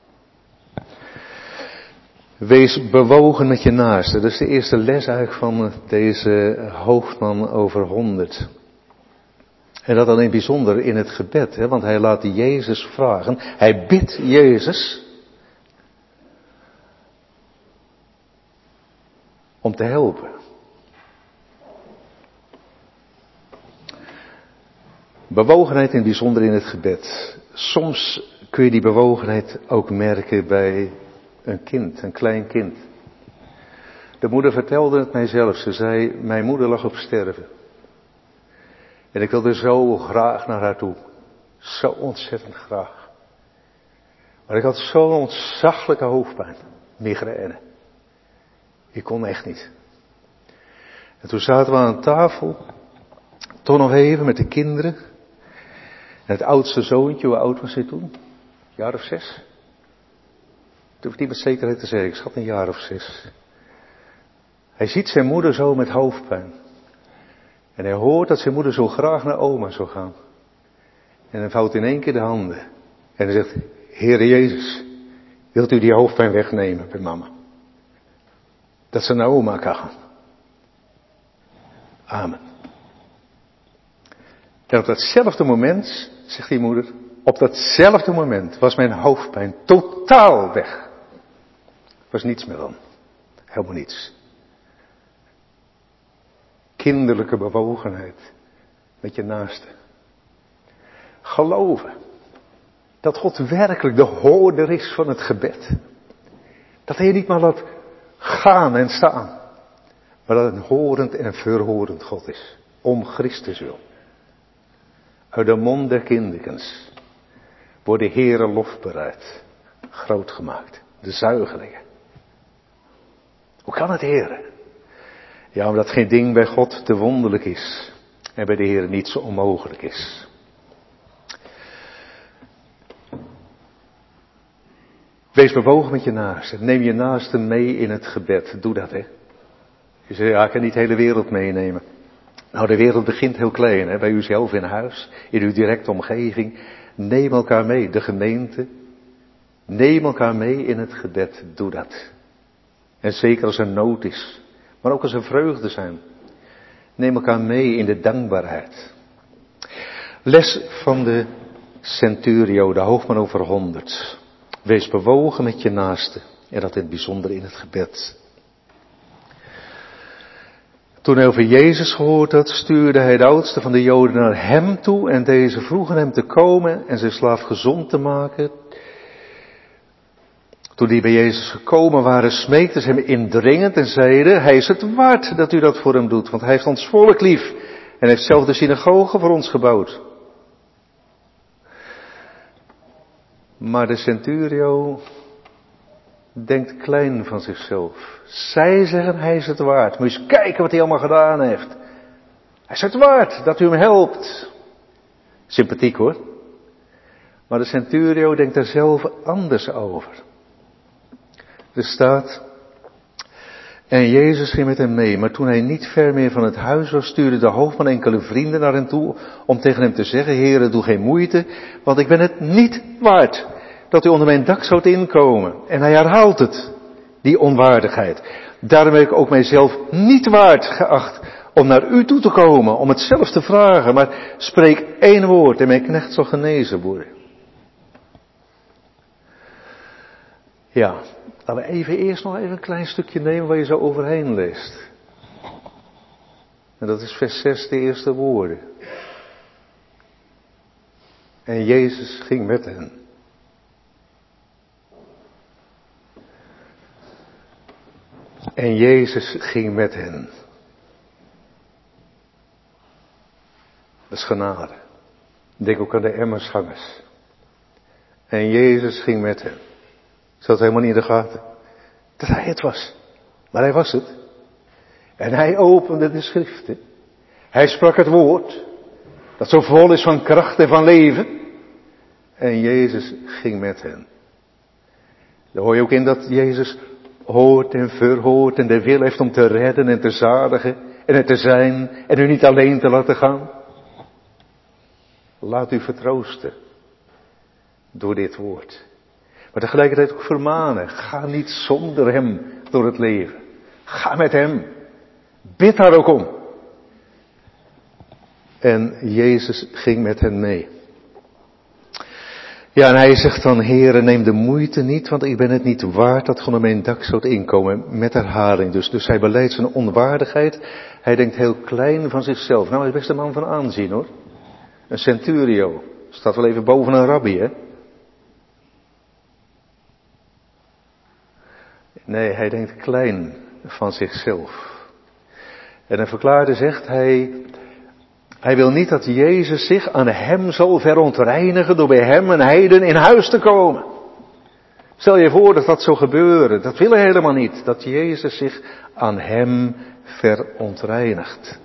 Wees bewogen met je naaste. Dat is de eerste les eigenlijk van deze hoofdman over 100. En dat dan in het bijzonder in het gebed, hè, want hij laat Jezus vragen. Hij bidt Jezus om te helpen. Bewogenheid in het bijzonder in het gebed. Soms kun je die bewogenheid ook merken bij een kind, een klein kind. De moeder vertelde het mijzelf. Ze zei, mijn moeder lag op sterven. En ik wilde zo graag naar haar toe. Zo ontzettend graag. Maar ik had zo'n ontzaglijke hoofdpijn. Migraine. Ik kon echt niet. En toen zaten we aan tafel. Toch nog even met de kinderen. En het oudste zoontje, hoe oud was hij toen? Een jaar of 6? Dat hoef ik niet met zekerheid te zeggen. Ik schat een jaar of 6. Hij ziet zijn moeder zo met hoofdpijn. En hij hoort dat zijn moeder zo graag naar oma zou gaan. En hij vouwt in één keer de handen. En hij zegt, Heere Jezus, wilt u die hoofdpijn wegnemen bij mama? Dat ze naar oma kan gaan. Amen. En op datzelfde moment, zegt die moeder, op datzelfde moment was mijn hoofdpijn totaal weg. Er was niets meer dan. Helemaal niets. Kinderlijke bewogenheid met je naaste. Geloven dat God werkelijk de hoorder is van het gebed. Dat hij je niet maar laat gaan en staan. Maar dat het een horend en verhorend God is. Om Christus wil. Uit de mond der kinderkens wordt de Heere lofbereid. Groot gemaakt. De zuigelingen. Hoe kan het, Heere? Ja, omdat geen ding bij God te wonderlijk is. En bij de Heere niet zo onmogelijk is. Wees bewogen met je naaste. Neem je naaste mee in het gebed. Doe dat, hè. Je zegt, ja, ik kan niet de hele wereld meenemen. Nou, de wereld begint heel klein, hè. Bij uzelf in huis. In uw directe omgeving. Neem elkaar mee. De gemeente. Neem elkaar mee in het gebed. Doe dat. En zeker als er nood is. Maar ook als er vreugde zijn. Neem elkaar mee in de dankbaarheid. Les van de centurio, de hoofdman over 100. Wees bewogen met je naaste. En dat in het bijzonder in het gebed. Toen hij over Jezus gehoord had, stuurde hij de oudste van de Joden naar hem toe. En deze vroegen hem te komen en zijn slaaf gezond te maken. Toen die bij Jezus gekomen waren, smeekten ze hem indringend en zeiden, hij is het waard dat u dat voor hem doet, want hij heeft ons volk lief en heeft zelf de synagoge voor ons gebouwd. Maar de centurio denkt klein van zichzelf. Zij zeggen, hij is het waard. Moet je eens kijken wat hij allemaal gedaan heeft. Hij is het waard dat u hem helpt. Sympathiek hoor. Maar de centurio denkt er zelf anders over. Er staat, en Jezus ging met hem mee, maar toen hij niet ver meer van het huis was, stuurde de hoofdman enkele vrienden naar hem toe, om tegen hem te zeggen, Heere, doe geen moeite, want ik ben het niet waard, dat u onder mijn dak zoudt inkomen. En hij herhaalt het, die onwaardigheid. Daarom heb ik ook mijzelf niet waard geacht, om naar u toe te komen, om het zelf te vragen, maar spreek één woord en mijn knecht zal genezen worden. Ja, laten we eerst nog even een klein stukje nemen waar je zo overheen leest. En dat is vers 6, de eerste woorden. En Jezus ging met hen. En Jezus ging met hen. Dat is genade. Denk ook aan de emmersgangers. En Jezus ging met hen. Zat helemaal niet in de gaten. Dat hij het was. Maar hij was het. En hij opende de schriften. Hij sprak het woord. Dat zo vol is van kracht en van leven. En Jezus ging met hen. Daar hoor je ook in dat Jezus hoort en verhoort en de wil heeft om te redden en te zadigen en er te zijn en u niet alleen te laten gaan. Laat u vertroosten door dit woord. Maar tegelijkertijd ook vermanen. Ga niet zonder hem door het leven. Ga met hem. Bid daar ook om. En Jezus ging met hen mee. Ja, en hij zegt dan, Heere, neem de moeite niet, want ik ben het niet waard dat onder mijn dak zult inkomen. Met herhaling dus. Dus hij beleidt zijn onwaardigheid. Hij denkt heel klein van zichzelf. Nou, hij is best een man van aanzien, hoor. Een centurio. Staat wel even boven een rabbi, hè. Nee, hij denkt klein van zichzelf. En hij verklaarde, zegt hij wil niet dat Jezus zich aan hem zal verontreinigen door bij hem een heiden in huis te komen. Stel je voor dat dat zou gebeuren. Dat wil hij helemaal niet. Dat Jezus zich aan hem verontreinigt.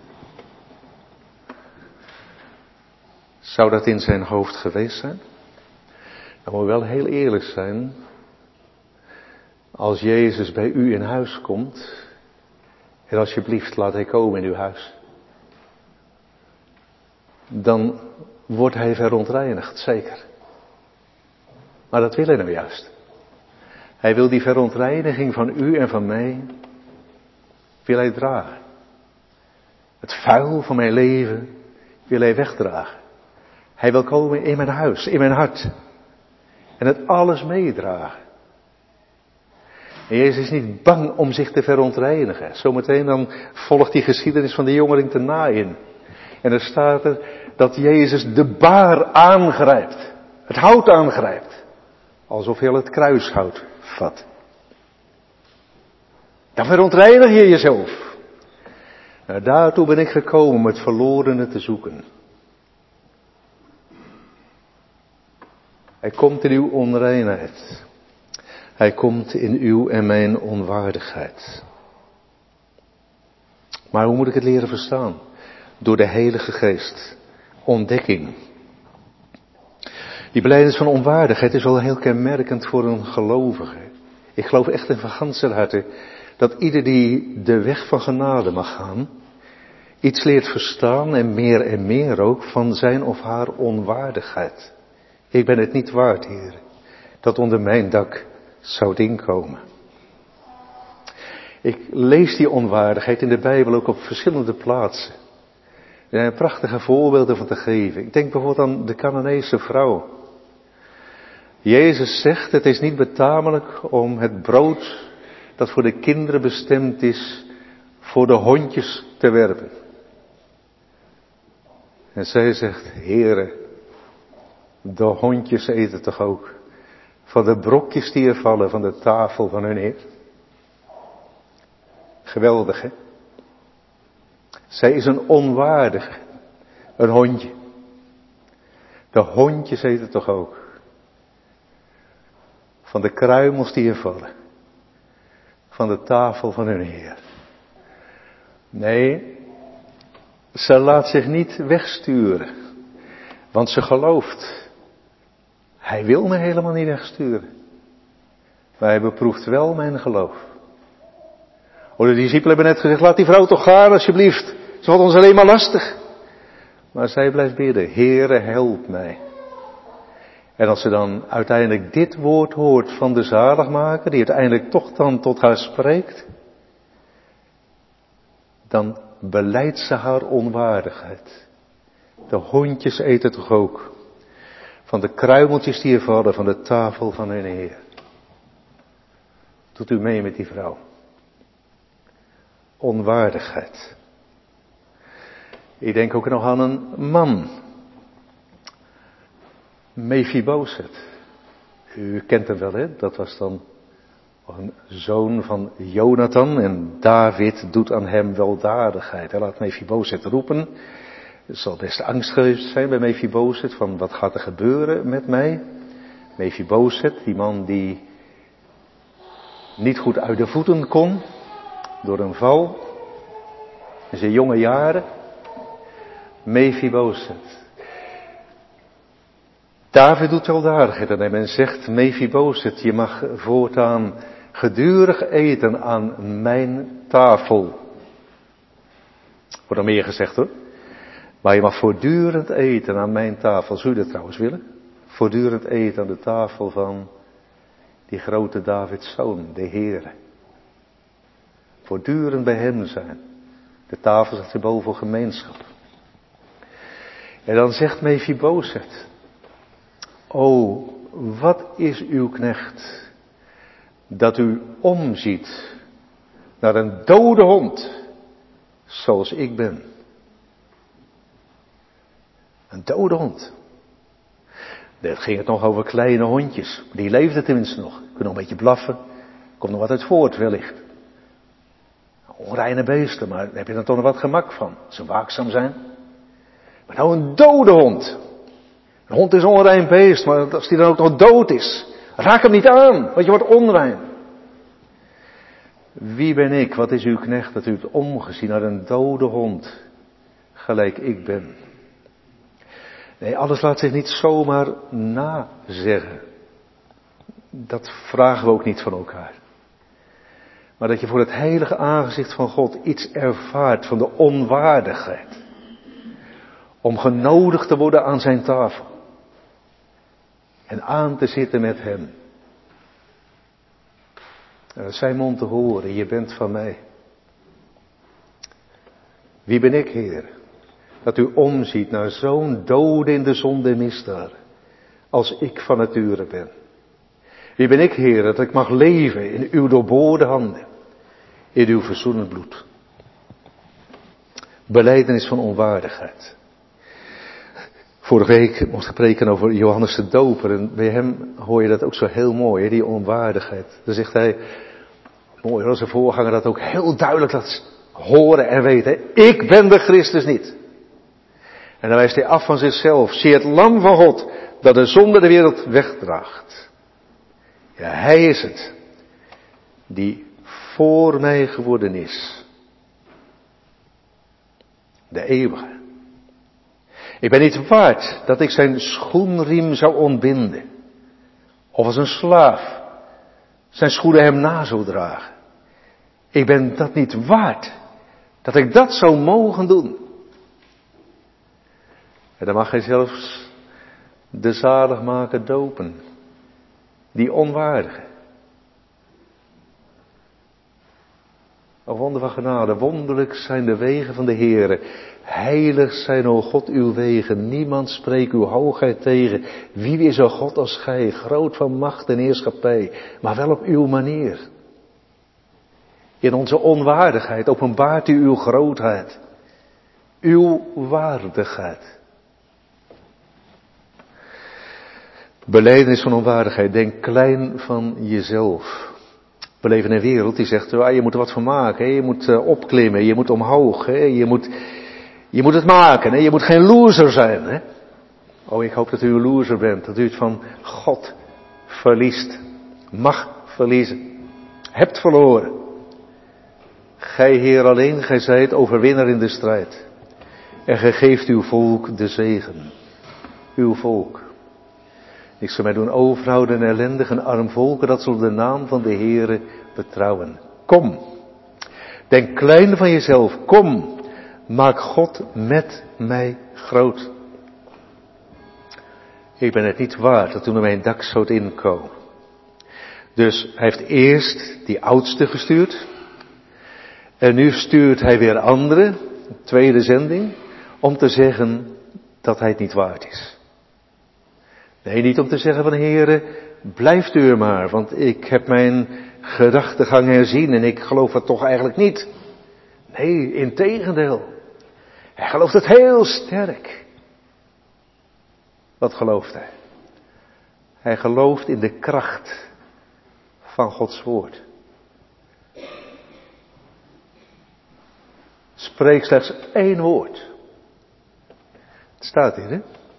Zou dat in zijn hoofd geweest zijn? Dan moet wel heel eerlijk zijn. Als Jezus bij u in huis komt. En alsjeblieft laat hij komen in uw huis. Dan wordt hij verontreinigd, zeker. Maar dat wil hij nou juist. Hij wil die verontreiniging van u en van mij, wil hij dragen. Het vuil van mijn leven wil hij wegdragen. Hij wil komen in mijn huis, in mijn hart. En het alles meedragen. En Jezus is niet bang om zich te verontreinigen. Zometeen dan volgt die geschiedenis van de jongeling te Naïn. En er staat er dat Jezus de baar aangrijpt. Het hout aangrijpt. Alsof hij al het kruishout vat. Dan verontreinig je jezelf. Nou, daartoe ben ik gekomen om het verlorene te zoeken. Hij komt in uw onreinheid. Hij komt in uw en mijn onwaardigheid. Maar hoe moet ik het leren verstaan? Door de Heilige Geest. Ontdekking. Die belijdenis van onwaardigheid is wel heel kenmerkend voor een gelovige. Ik geloof echt in van ganser harte dat ieder die de weg van genade mag gaan, iets leert verstaan en meer ook van zijn of haar onwaardigheid. Ik ben het niet waard, Heer, dat onder mijn dak zou inkomen. Ik lees die onwaardigheid in de Bijbel ook op verschillende plaatsen. Er zijn prachtige voorbeelden van te geven. Ik denk bijvoorbeeld aan de Canaanese vrouw. Jezus zegt, het is niet betamelijk om het brood dat voor de kinderen bestemd is, voor de hondjes te werpen. En zij zegt, Heere, de hondjes eten toch ook van de brokjes die er vallen van de tafel van hun Heer. Geweldig, hè? Zij is een onwaardige, een hondje. De hondjes eten toch ook van de kruimels die er vallen, van de tafel van hun Heer. Nee, ze laat zich niet wegsturen, want ze gelooft. Hij wil me helemaal niet wegsturen, maar hij beproeft wel mijn geloof. Oh, de discipelen hebben net gezegd, laat die vrouw toch gaan alsjeblieft. Ze valt ons alleen maar lastig. Maar zij blijft bidden, Heere, help mij. En als ze dan uiteindelijk dit woord hoort van de zaligmaker, die uiteindelijk toch dan tot haar spreekt, dan belijdt ze haar onwaardigheid. De hondjes eten toch ook van de kruimeltjes die er vallen van de tafel van hun Heer. Doet u mee met die vrouw? Onwaardigheid. Ik denk ook nog aan een man. Mephibosheth. U kent hem wel, hè? Dat was dan een zoon van Jonathan en David doet aan hem weldadigheid. Hij laat Mephibosheth roepen. Er zal best angst geweest zijn bij Mephibosheth van wat gaat er gebeuren met mij? Mephibosheth, die man die niet goed uit de voeten kon door een val in zijn jonge jaren. Mephibosheth. David doet weldadigheid en men zegt, Mephibozet, je mag voortaan gedurig eten aan mijn tafel. Wordt nog meer gezegd hoor. Maar je mag voortdurend eten aan mijn tafel. Zou je dat trouwens willen? Voortdurend eten aan de tafel van die grote Davids zoon, de Heere. Voortdurend bij hem zijn. De tafel staat erboven voor gemeenschap. En dan zegt Mephibozet, o, wat is uw knecht, dat u omziet naar een dode hond, zoals ik ben. Een dode hond. Daar ging het nog over kleine hondjes. Die leefden tenminste nog. Kunnen nog een beetje blaffen. Komt nog wat uit voort wellicht. Onreine beesten, maar daar heb je dan toch nog wat gemak van. Ze waakzaam zijn. Maar nou een dode hond. Een hond is een onrein beest, maar als die dan ook nog dood is. Raak hem niet aan, want je wordt onrein. Wie ben ik, wat is uw knecht, dat u het omgezien naar een dode hond, gelijk ik ben. Nee, alles laat zich niet zomaar nazeggen. Dat vragen we ook niet van elkaar. Maar dat je voor het heilige aangezicht van God iets ervaart van de onwaardigheid. Om genodigd te worden aan zijn tafel. En aan te zitten met hem. En uit zijn mond te horen, je bent van mij. Wie ben ik, Heer? Dat u omziet naar zo'n dode in de zonde en misdaad. Als ik van nature ben. Wie ben ik, Heer, dat ik mag leven in uw doorboorde handen. In uw verzoenend bloed. Belijdenis van onwaardigheid. Vorige week mocht ik preken over Johannes de Doper. En bij hem hoor je dat ook zo heel mooi, hè, die onwaardigheid. Dan zegt hij, mooi als zijn voorganger dat ook heel duidelijk laat horen en weten. Ik ben de Christus niet. En dan wijst hij af van zichzelf. Zie het lam van God dat de zonde de wereld wegdraagt. Ja, hij is het. Die voor mij geworden is. De eeuwige. Ik ben niet waard dat ik zijn schoenriem zou ontbinden. Of als een slaaf zijn schoenen hem na zou dragen. Ik ben dat niet waard dat ik dat zou mogen doen. En dan mag hij zelfs de zaligmaker dopen. Die onwaardige. O wonder van genade, wonderlijk zijn de wegen van de Heere. Heilig zijn, o God, uw wegen. Niemand spreekt uw hoogheid tegen. Wie is o God als gij, groot van macht en heerschappij, maar wel op uw manier. In onze onwaardigheid openbaart u uw grootheid. Uw waardigheid. Belijdenis van onwaardigheid. Denk klein van jezelf. We leven in een wereld die zegt, je moet er wat van maken. Je moet opklimmen, je moet omhoog. Je moet het maken. Je moet geen loser zijn. Hè? Oh, ik hoop dat u een loser bent. Dat u het van God verliest. Mag verliezen. Hebt verloren. Gij Heer alleen, gij zijt overwinnaar in de strijd. En gij geeft uw volk de zegen. Uw volk. Ik zal mij doen overhouden en ellendig en arm volken, dat zal de naam van de Heere betrouwen. Kom, denk klein van jezelf, kom, maak God met mij groot. Ik ben het niet waard dat u naar mijn dak zoudt inkomen. Dus hij heeft eerst die oudste gestuurd. En nu stuurt hij weer anderen, tweede zending, om te zeggen dat hij het niet waard is. Nee, niet om te zeggen van Heere, blijft u er maar, want ik heb mijn gedachtegang herzien en ik geloof het toch eigenlijk niet. Nee, integendeel. Hij gelooft het heel sterk. Wat gelooft hij? Hij gelooft in de kracht van Gods woord. Spreek slechts één woord. Het staat hier, hè?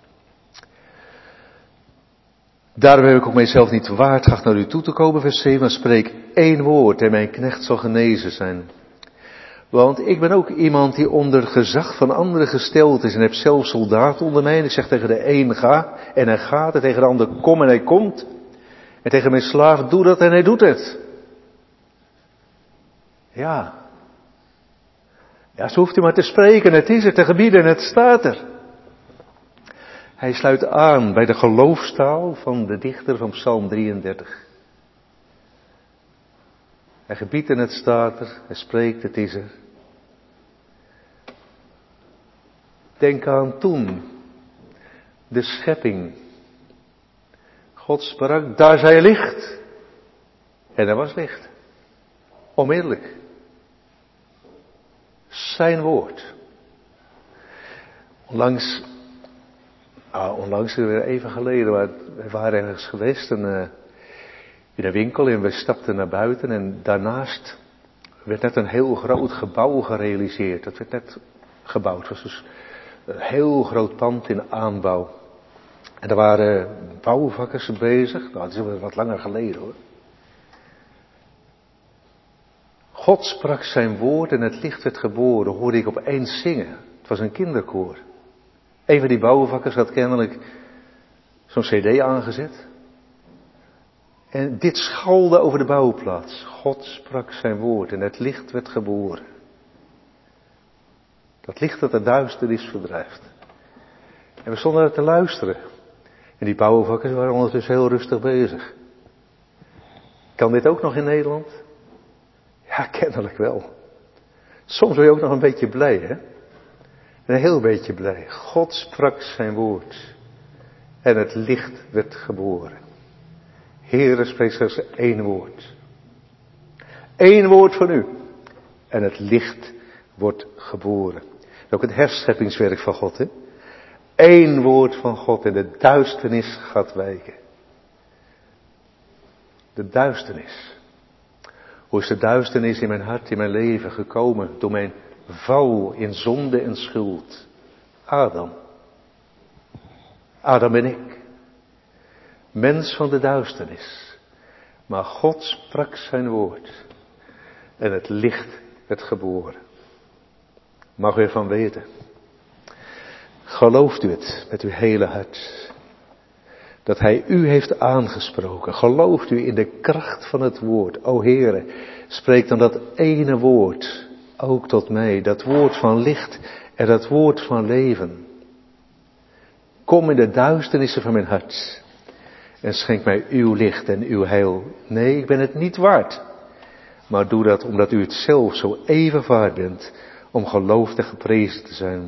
Daarom heb ik ook mijzelf niet waard geacht naar u toe te komen, vers 7, maar spreek één woord en mijn knecht zal genezen zijn. Want ik ben ook iemand die onder gezag van anderen gesteld is en heb zelf soldaten onder mij. En ik zeg tegen de een ga en hij gaat en tegen de ander kom en hij komt. En tegen mijn slaaf doe dat en hij doet het. Ja, zo hoeft u maar te spreken, het is er, te gebieden en het staat er. Hij sluit aan bij de geloofstaal van de dichter van Psalm 33. Hij gebiedt en het staat er, hij spreekt, het is er. Denk aan toen, de schepping. God sprak, daar zij licht. En er was licht. Onmiddellijk. Zijn woord. Onlangs weer even geleden, maar we waren ergens geweest in een winkel en we stapten naar buiten en daarnaast werd net een heel groot gebouw gerealiseerd. Dat werd net gebouwd. Het was dus een heel groot pand in aanbouw. En er waren bouwvakkers bezig. Nou, dat is wel wat langer geleden hoor. God sprak zijn woord en het licht werd geboren, hoorde ik opeens zingen. Het was een kinderkoor. Een van die bouwvakkers had kennelijk zo'n cd aangezet. En dit schalde over de bouwplaats. God sprak zijn woord en het licht werd geboren. Dat licht dat de duisternis verdrijft. En we stonden er te luisteren. En die bouwvakkers waren ondertussen heel rustig bezig. Kan dit ook nog in Nederland? Ja, kennelijk wel. Soms ben je ook nog een beetje blij, hè? Een heel beetje blij. God sprak zijn woord. En het licht werd geboren. Heere, spreekt slechts één woord. Eén woord van u. En het licht wordt geboren. Ook het herscheppingswerk van God, hè? Eén woord van God en de duisternis gaat wijken. De duisternis. Hoe is de duisternis in mijn hart, in mijn leven gekomen? Door mijn val in zonde en schuld. Adam. Adam ben ik. Mens van de duisternis. Maar God sprak zijn woord. En het licht werd geboren. Mag u ervan weten. Gelooft u het met uw hele hart. Dat hij u heeft aangesproken. Gelooft u in de kracht van het woord. O Heere, spreek dan dat ene woord ook tot mij. Dat woord van licht en dat woord van leven. Kom in de duisternissen van mijn hart. En schenk mij uw licht en uw heil. Nee, ik ben het niet waard. Maar doe dat omdat u het zelf zo even waard bent. Om geloofd en geprezen te zijn.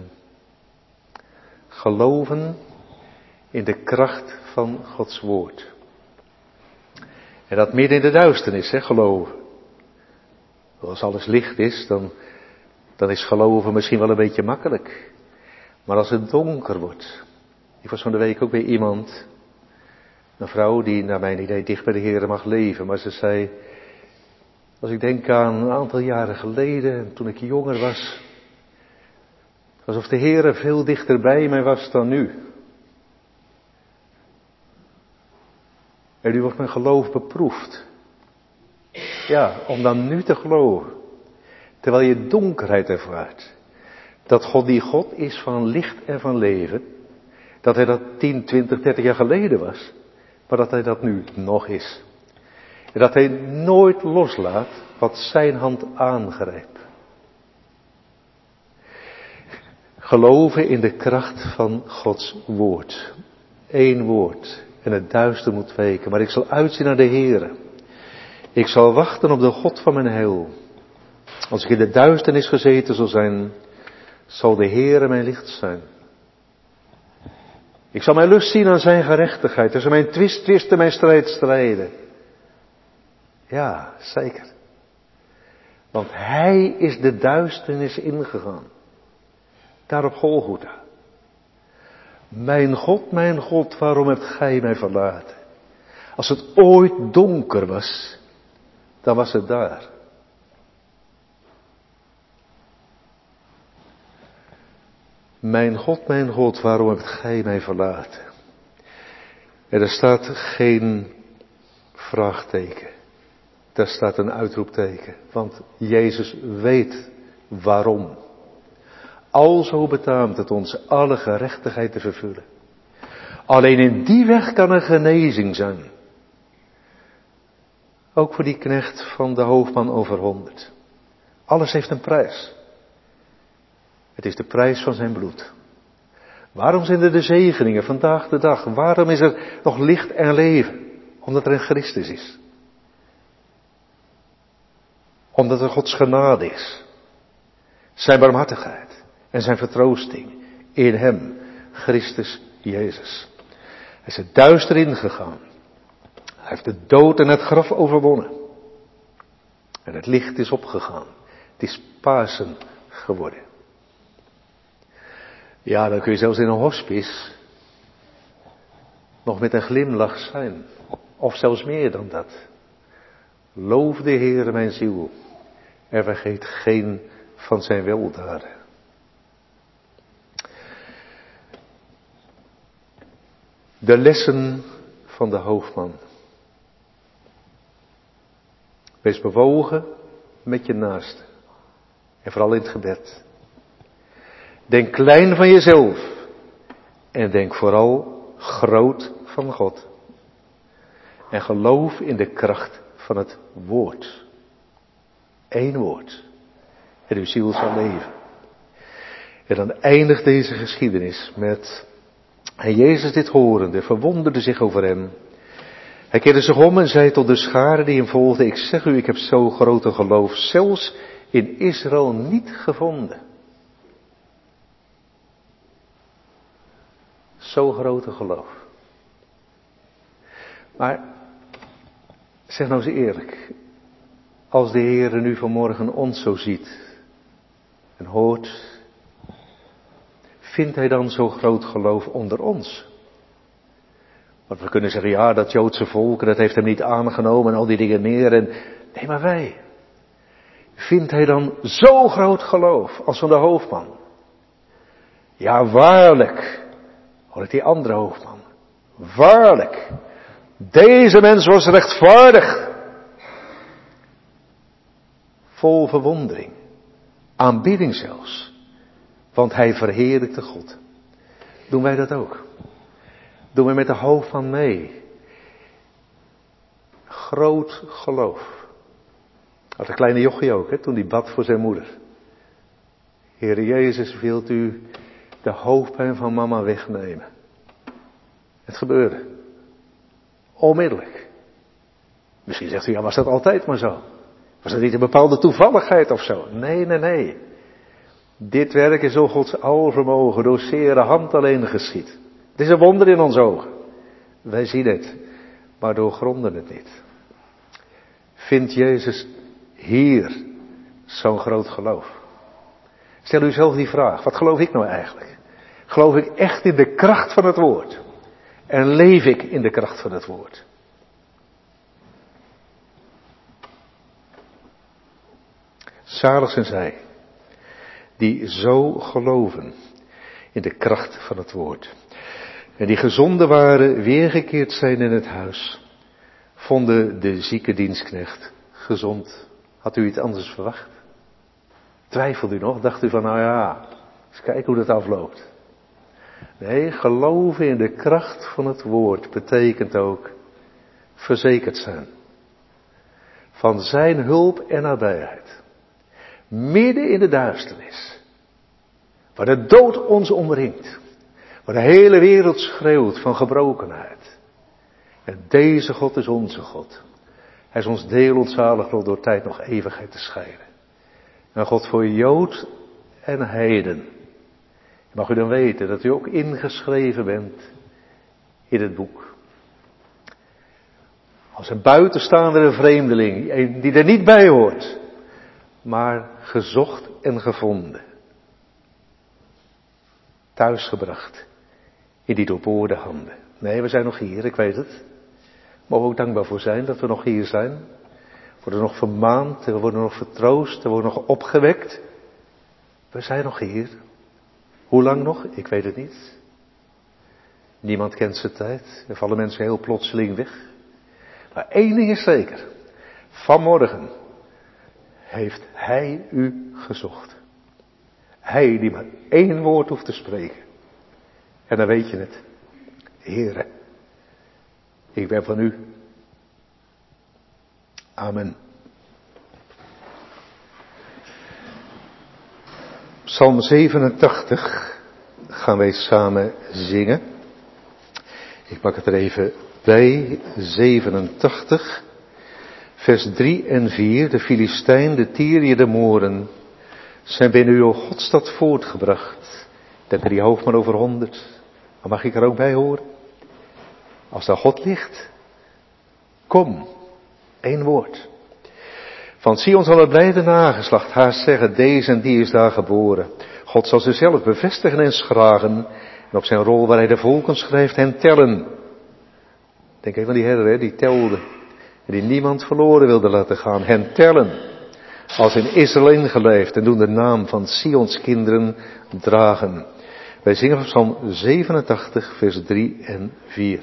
Geloven in de kracht van Gods woord. En dat midden in de duisternis, hè, geloven. Als alles licht is, dan is geloven misschien wel een beetje makkelijk. Maar als het donker wordt. Ik was van de week ook bij iemand, een vrouw die naar mijn idee dicht bij de Heer mag leven. Maar ze zei, als ik denk aan een aantal jaren geleden, toen ik jonger was. Alsof de Heer veel dichter bij mij was dan nu. En nu wordt mijn geloof beproefd. Ja, om dan nu te geloven. Terwijl je donkerheid ervaart. Dat God die God is van licht en van leven. Dat hij dat 10, 20, 30 jaar geleden was. Maar dat hij dat nu nog is. En dat hij nooit loslaat wat zijn hand aangrijpt. Geloven in de kracht van Gods woord. Eén woord. En het duister moet weken. Maar ik zal uitzien naar de Heere. Ik zal wachten op de God van mijn heil. Als ik in de duisternis gezeten zal zijn, zal de Heere mijn licht zijn. Ik zal mijn lust zien aan zijn gerechtigheid. Tussen mijn twist en mijn strijd strijden. Ja, zeker. Want hij is de duisternis ingegaan. Daar op Golgotha. Mijn God, waarom hebt gij mij verlaten? Als het ooit donker was, dan was het daar. Mijn God, waarom hebt gij mij verlaten? En er staat geen vraagteken. Daar staat een uitroepteken. Want Jezus weet Waarom? Alzo betaamt het ons alle gerechtigheid te vervullen. Alleen in die weg kan er genezing zijn. Ook voor die knecht van de hoofdman over 100. Alles heeft een prijs. Het is de prijs van zijn bloed. Waarom zijn er de zegeningen vandaag de dag? Waarom is er nog licht en leven? Omdat er een Christus is. Omdat er Gods genade is. Zijn barmhartigheid en zijn vertroosting in hem, Christus Jezus. Hij is het duister ingegaan. Hij heeft de dood en het graf overwonnen. En het licht is opgegaan. Het is Pasen geworden. Ja, dan kun je zelfs in een hospice nog met een glimlach zijn. Of zelfs meer dan dat. Loof de Heere mijn ziel en vergeet geen van zijn weldaden. De lessen van de hoofdman. Wees bewogen met je naaste. En vooral in het gebed. Denk klein van jezelf. En denk vooral groot van God. En geloof in de kracht van het woord. 1 woord. En uw ziel zal leven. En dan eindigt deze geschiedenis met... En Jezus dit horende verwonderde zich over hem. Hij keerde zich om en zei tot de schare die hem volgde: ik zeg u, ik heb zo grote geloof zelfs in Israël niet gevonden. Zo grote geloof. Maar, zeg nou eens eerlijk. Als de Heer nu vanmorgen ons zo ziet en hoort, vindt hij dan zo groot geloof onder ons? Want we kunnen zeggen, ja, dat Joodse volk, dat heeft hem niet aangenomen en al die dingen meer. Nee, maar wij. Vindt hij dan zo groot geloof als van de hoofdman? Ja, waarlijk. Hoor ik die andere hoofdman. Waarlijk. Deze mens was rechtvaardig. Vol verwondering. Aanbidding zelfs. Want hij verheerlijkte God. Doen wij dat ook? Doen we met de hoofdman mee? Groot geloof. Had een kleine jochie ook, toen die bad voor zijn moeder. Heere Jezus, wilt u de hoofdpijn van mama wegnemen? Het gebeurde. Onmiddellijk. Misschien zegt u, ja, was dat altijd maar zo? Was dat niet een bepaalde toevalligheid of zo? Nee. Dit werk is door Gods alvermogen, door zere hand alleen geschied. Het is een wonder in ons ogen. Wij zien het, maar doorgronden het niet. Vindt Jezus hier zo'n groot geloof? Stel u zelf die vraag, wat geloof ik nou eigenlijk? Geloof ik echt in de kracht van het woord? En leef ik in de kracht van het woord? Zalig zijn zij, die zo geloven in de kracht van het woord. En die gezonden waren, weergekeerd zijn in het huis, vonden de zieke dienstknecht gezond. Had u iets anders verwacht? Twijfelde u nog? Dacht u van, nou ja, eens kijken hoe dat afloopt. Nee, geloven in de kracht van het woord betekent ook verzekerd zijn. Van zijn hulp en nabijheid. Midden in de duisternis. Waar de dood ons omringt. Waar de hele wereld schreeuwt van gebrokenheid. En deze God is onze God. Hij is ons deel onzalig door tijd nog eeuwigheid te scheiden. En God voor Jood en heiden. Mag u dan weten dat u ook ingeschreven bent in het boek. Als een buitenstaander vreemdeling, die er niet bij hoort. Maar gezocht en gevonden. Thuisgebracht in die doorboorde handen. Nee, we zijn nog hier, ik weet het. Mogen we ook dankbaar voor zijn dat we nog hier zijn. We worden nog vermaand, we worden nog vertroost, we worden nog opgewekt. We zijn nog hier. Hoe lang nog? Ik weet het niet. Niemand kent zijn tijd. Er vallen mensen heel plotseling weg. Maar één ding is zeker. Vanmorgen heeft hij u gezocht. Hij die maar één woord hoeft te spreken. En dan weet je het. Heere, ik ben van u. Amen. Psalm 87 gaan wij samen zingen. Ik pak het er even bij. 87, vers 3 en 4. De Filistijn, de Tyriër, de Mooren zijn binnen uw Godstad voortgebracht. Dat er die hoofdman over 100. Maar mag ik er ook bij horen? Als daar God ligt. Kom. 1 woord. Van Sion zal het blijde nageslacht haast zeggen, deze en die is daar geboren. God zal zichzelf bevestigen en schragen. En op zijn rol waar hij de volken schrijft, hen tellen. Denk even aan die herder, die telde. En die niemand verloren wilde laten gaan. Hen tellen. Als in Israël ingelijfd en doen de naam van Sions kinderen dragen. Wij zingen van Psalm 87, vers 3 en 4.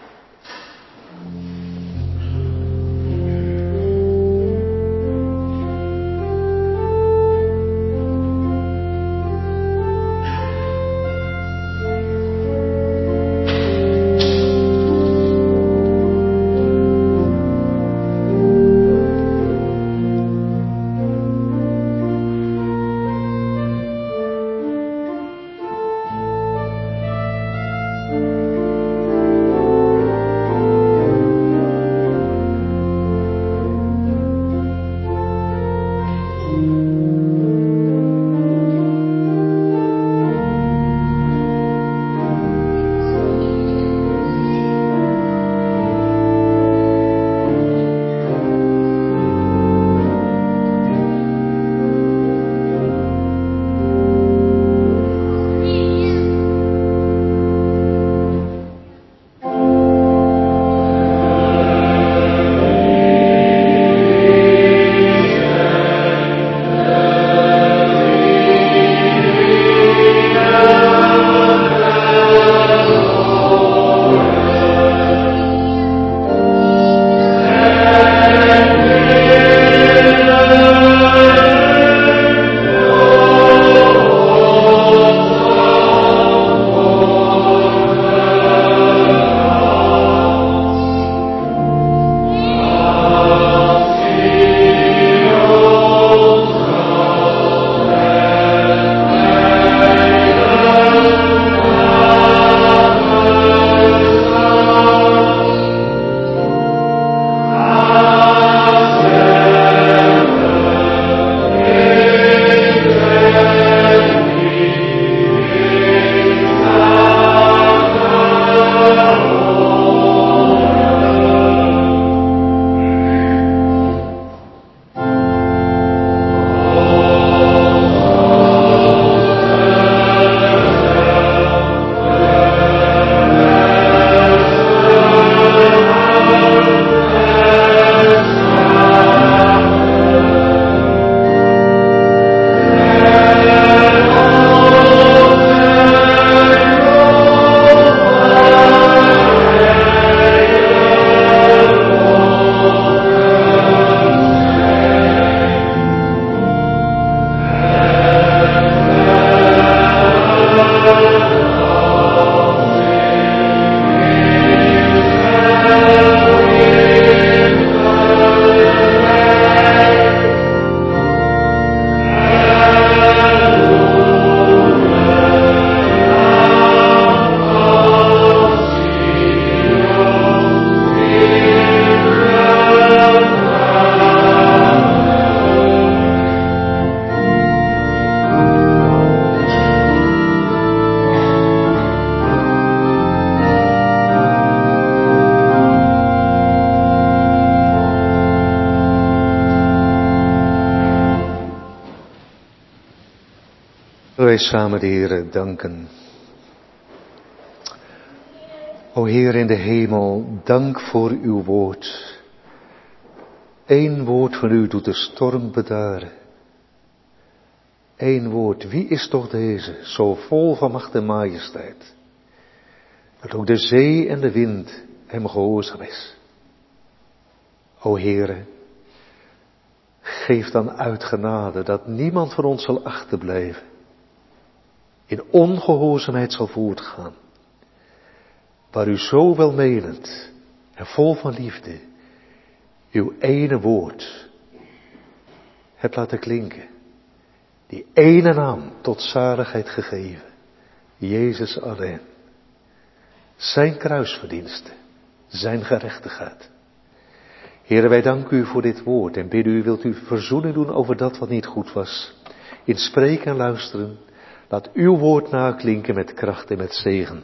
Wij samen de Heere danken. O Heer in de hemel, dank voor uw woord. 1 woord van u doet de storm bedaren. 1 woord, wie is toch deze, zo vol van macht en majesteit, dat ook de zee en de wind hem gehoorzaam is. O Heere, geef dan uit genade dat niemand van ons zal achterblijven, in ongehoorzaamheid zal voortgaan. Waar u zo welmenend en vol van liefde uw ene woord hebt laten klinken. Die ene naam tot zaligheid gegeven. Jezus alleen. Zijn kruisverdiensten. Zijn gerechtigheid. Heere, wij danken u voor dit woord en bidden u, wilt u verzoening doen over dat wat niet goed was. In spreken en luisteren, laat uw woord naklinken met kracht en met zegen.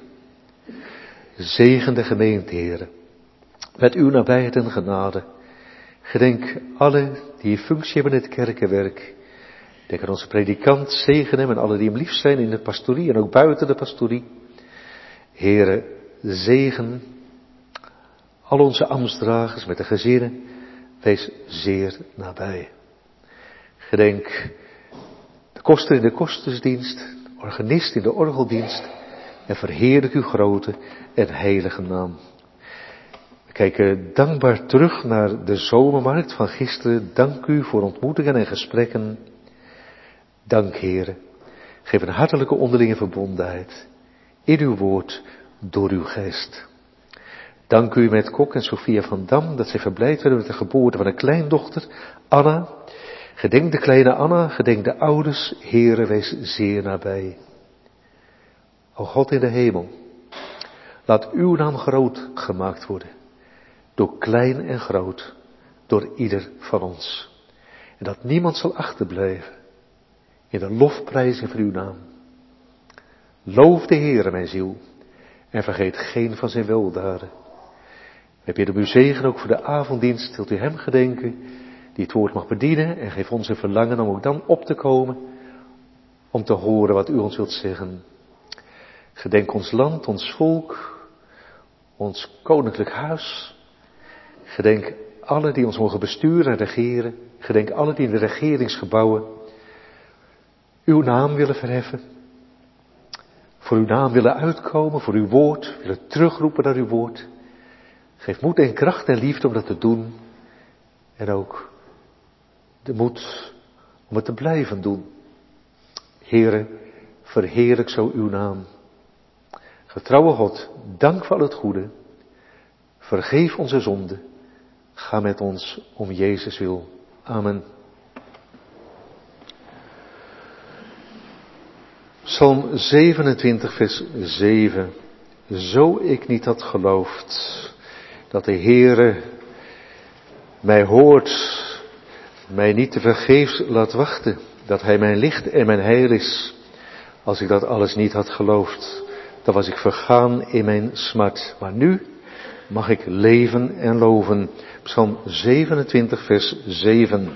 Zegen de gemeente, Heere, met uw nabijheid en genade. Gedenk alle die functie hebben in het kerkenwerk. Denk aan onze predikant, zegen hem en alle die hem lief zijn in de pastorie en ook buiten de pastorie. Heere, zegen al onze ambtsdragers met de gezinnen, wees zeer nabij. Gedenk de koster in de kostersdienst, de organist in de orgeldienst en verheerlijk uw grote en heilige naam. We kijken dankbaar terug naar de zomermarkt van gisteren. Dank u voor ontmoetingen en gesprekken. Dank, Heere. Geef een hartelijke onderlinge verbondenheid in uw woord door uw geest. Dank u met Kok en Sophia van Dam dat zij verblijd werden met de geboorte van een kleindochter, Anna. Gedenk de kleine Anna, gedenk de ouders, Heere, wees zeer nabij. O God in de hemel, laat uw naam groot gemaakt worden, door klein en groot, door ieder van ons. En dat niemand zal achterblijven in de lofprijzing van uw naam. Loof de Heere, mijn ziel, en vergeet geen van zijn weldaden. Wij bidden uw zegen ook voor de avonddienst, wilt u hem gedenken, die het woord mag bedienen en geef ons een verlangen om ook dan op te komen, om te horen wat u ons wilt zeggen. Gedenk ons land, ons volk, ons koninklijk huis. Gedenk alle die ons mogen besturen en regeren. Gedenk alle die in de regeringsgebouwen uw naam willen verheffen. Voor uw naam willen uitkomen, voor uw woord, willen terugroepen naar uw woord. Geef moed en kracht en liefde om dat te doen. En ook de moed om het te blijven doen. Heere, verheerlijk zo uw naam. Getrouwe God, dank voor al het goede. Vergeef onze zonden. Ga met ons om Jezus wil. Amen. Psalm 27, vers 7. Zo ik niet had geloofd dat de Heere mij hoort, mij niet te vergeefs laat wachten, dat Hij mijn licht en mijn heil is. Als ik dat alles niet had geloofd, dan was ik vergaan in mijn smart. Maar nu mag ik leven en loven. Psalm 27, vers 7.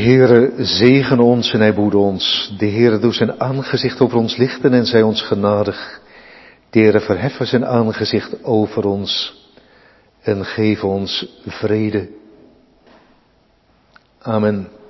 Heere zegen ons en hij behoede ons. De Heere doet zijn aangezicht over ons lichten en zij ons genadig. De Heere verheffen zijn aangezicht over ons en geef ons vrede. Amen.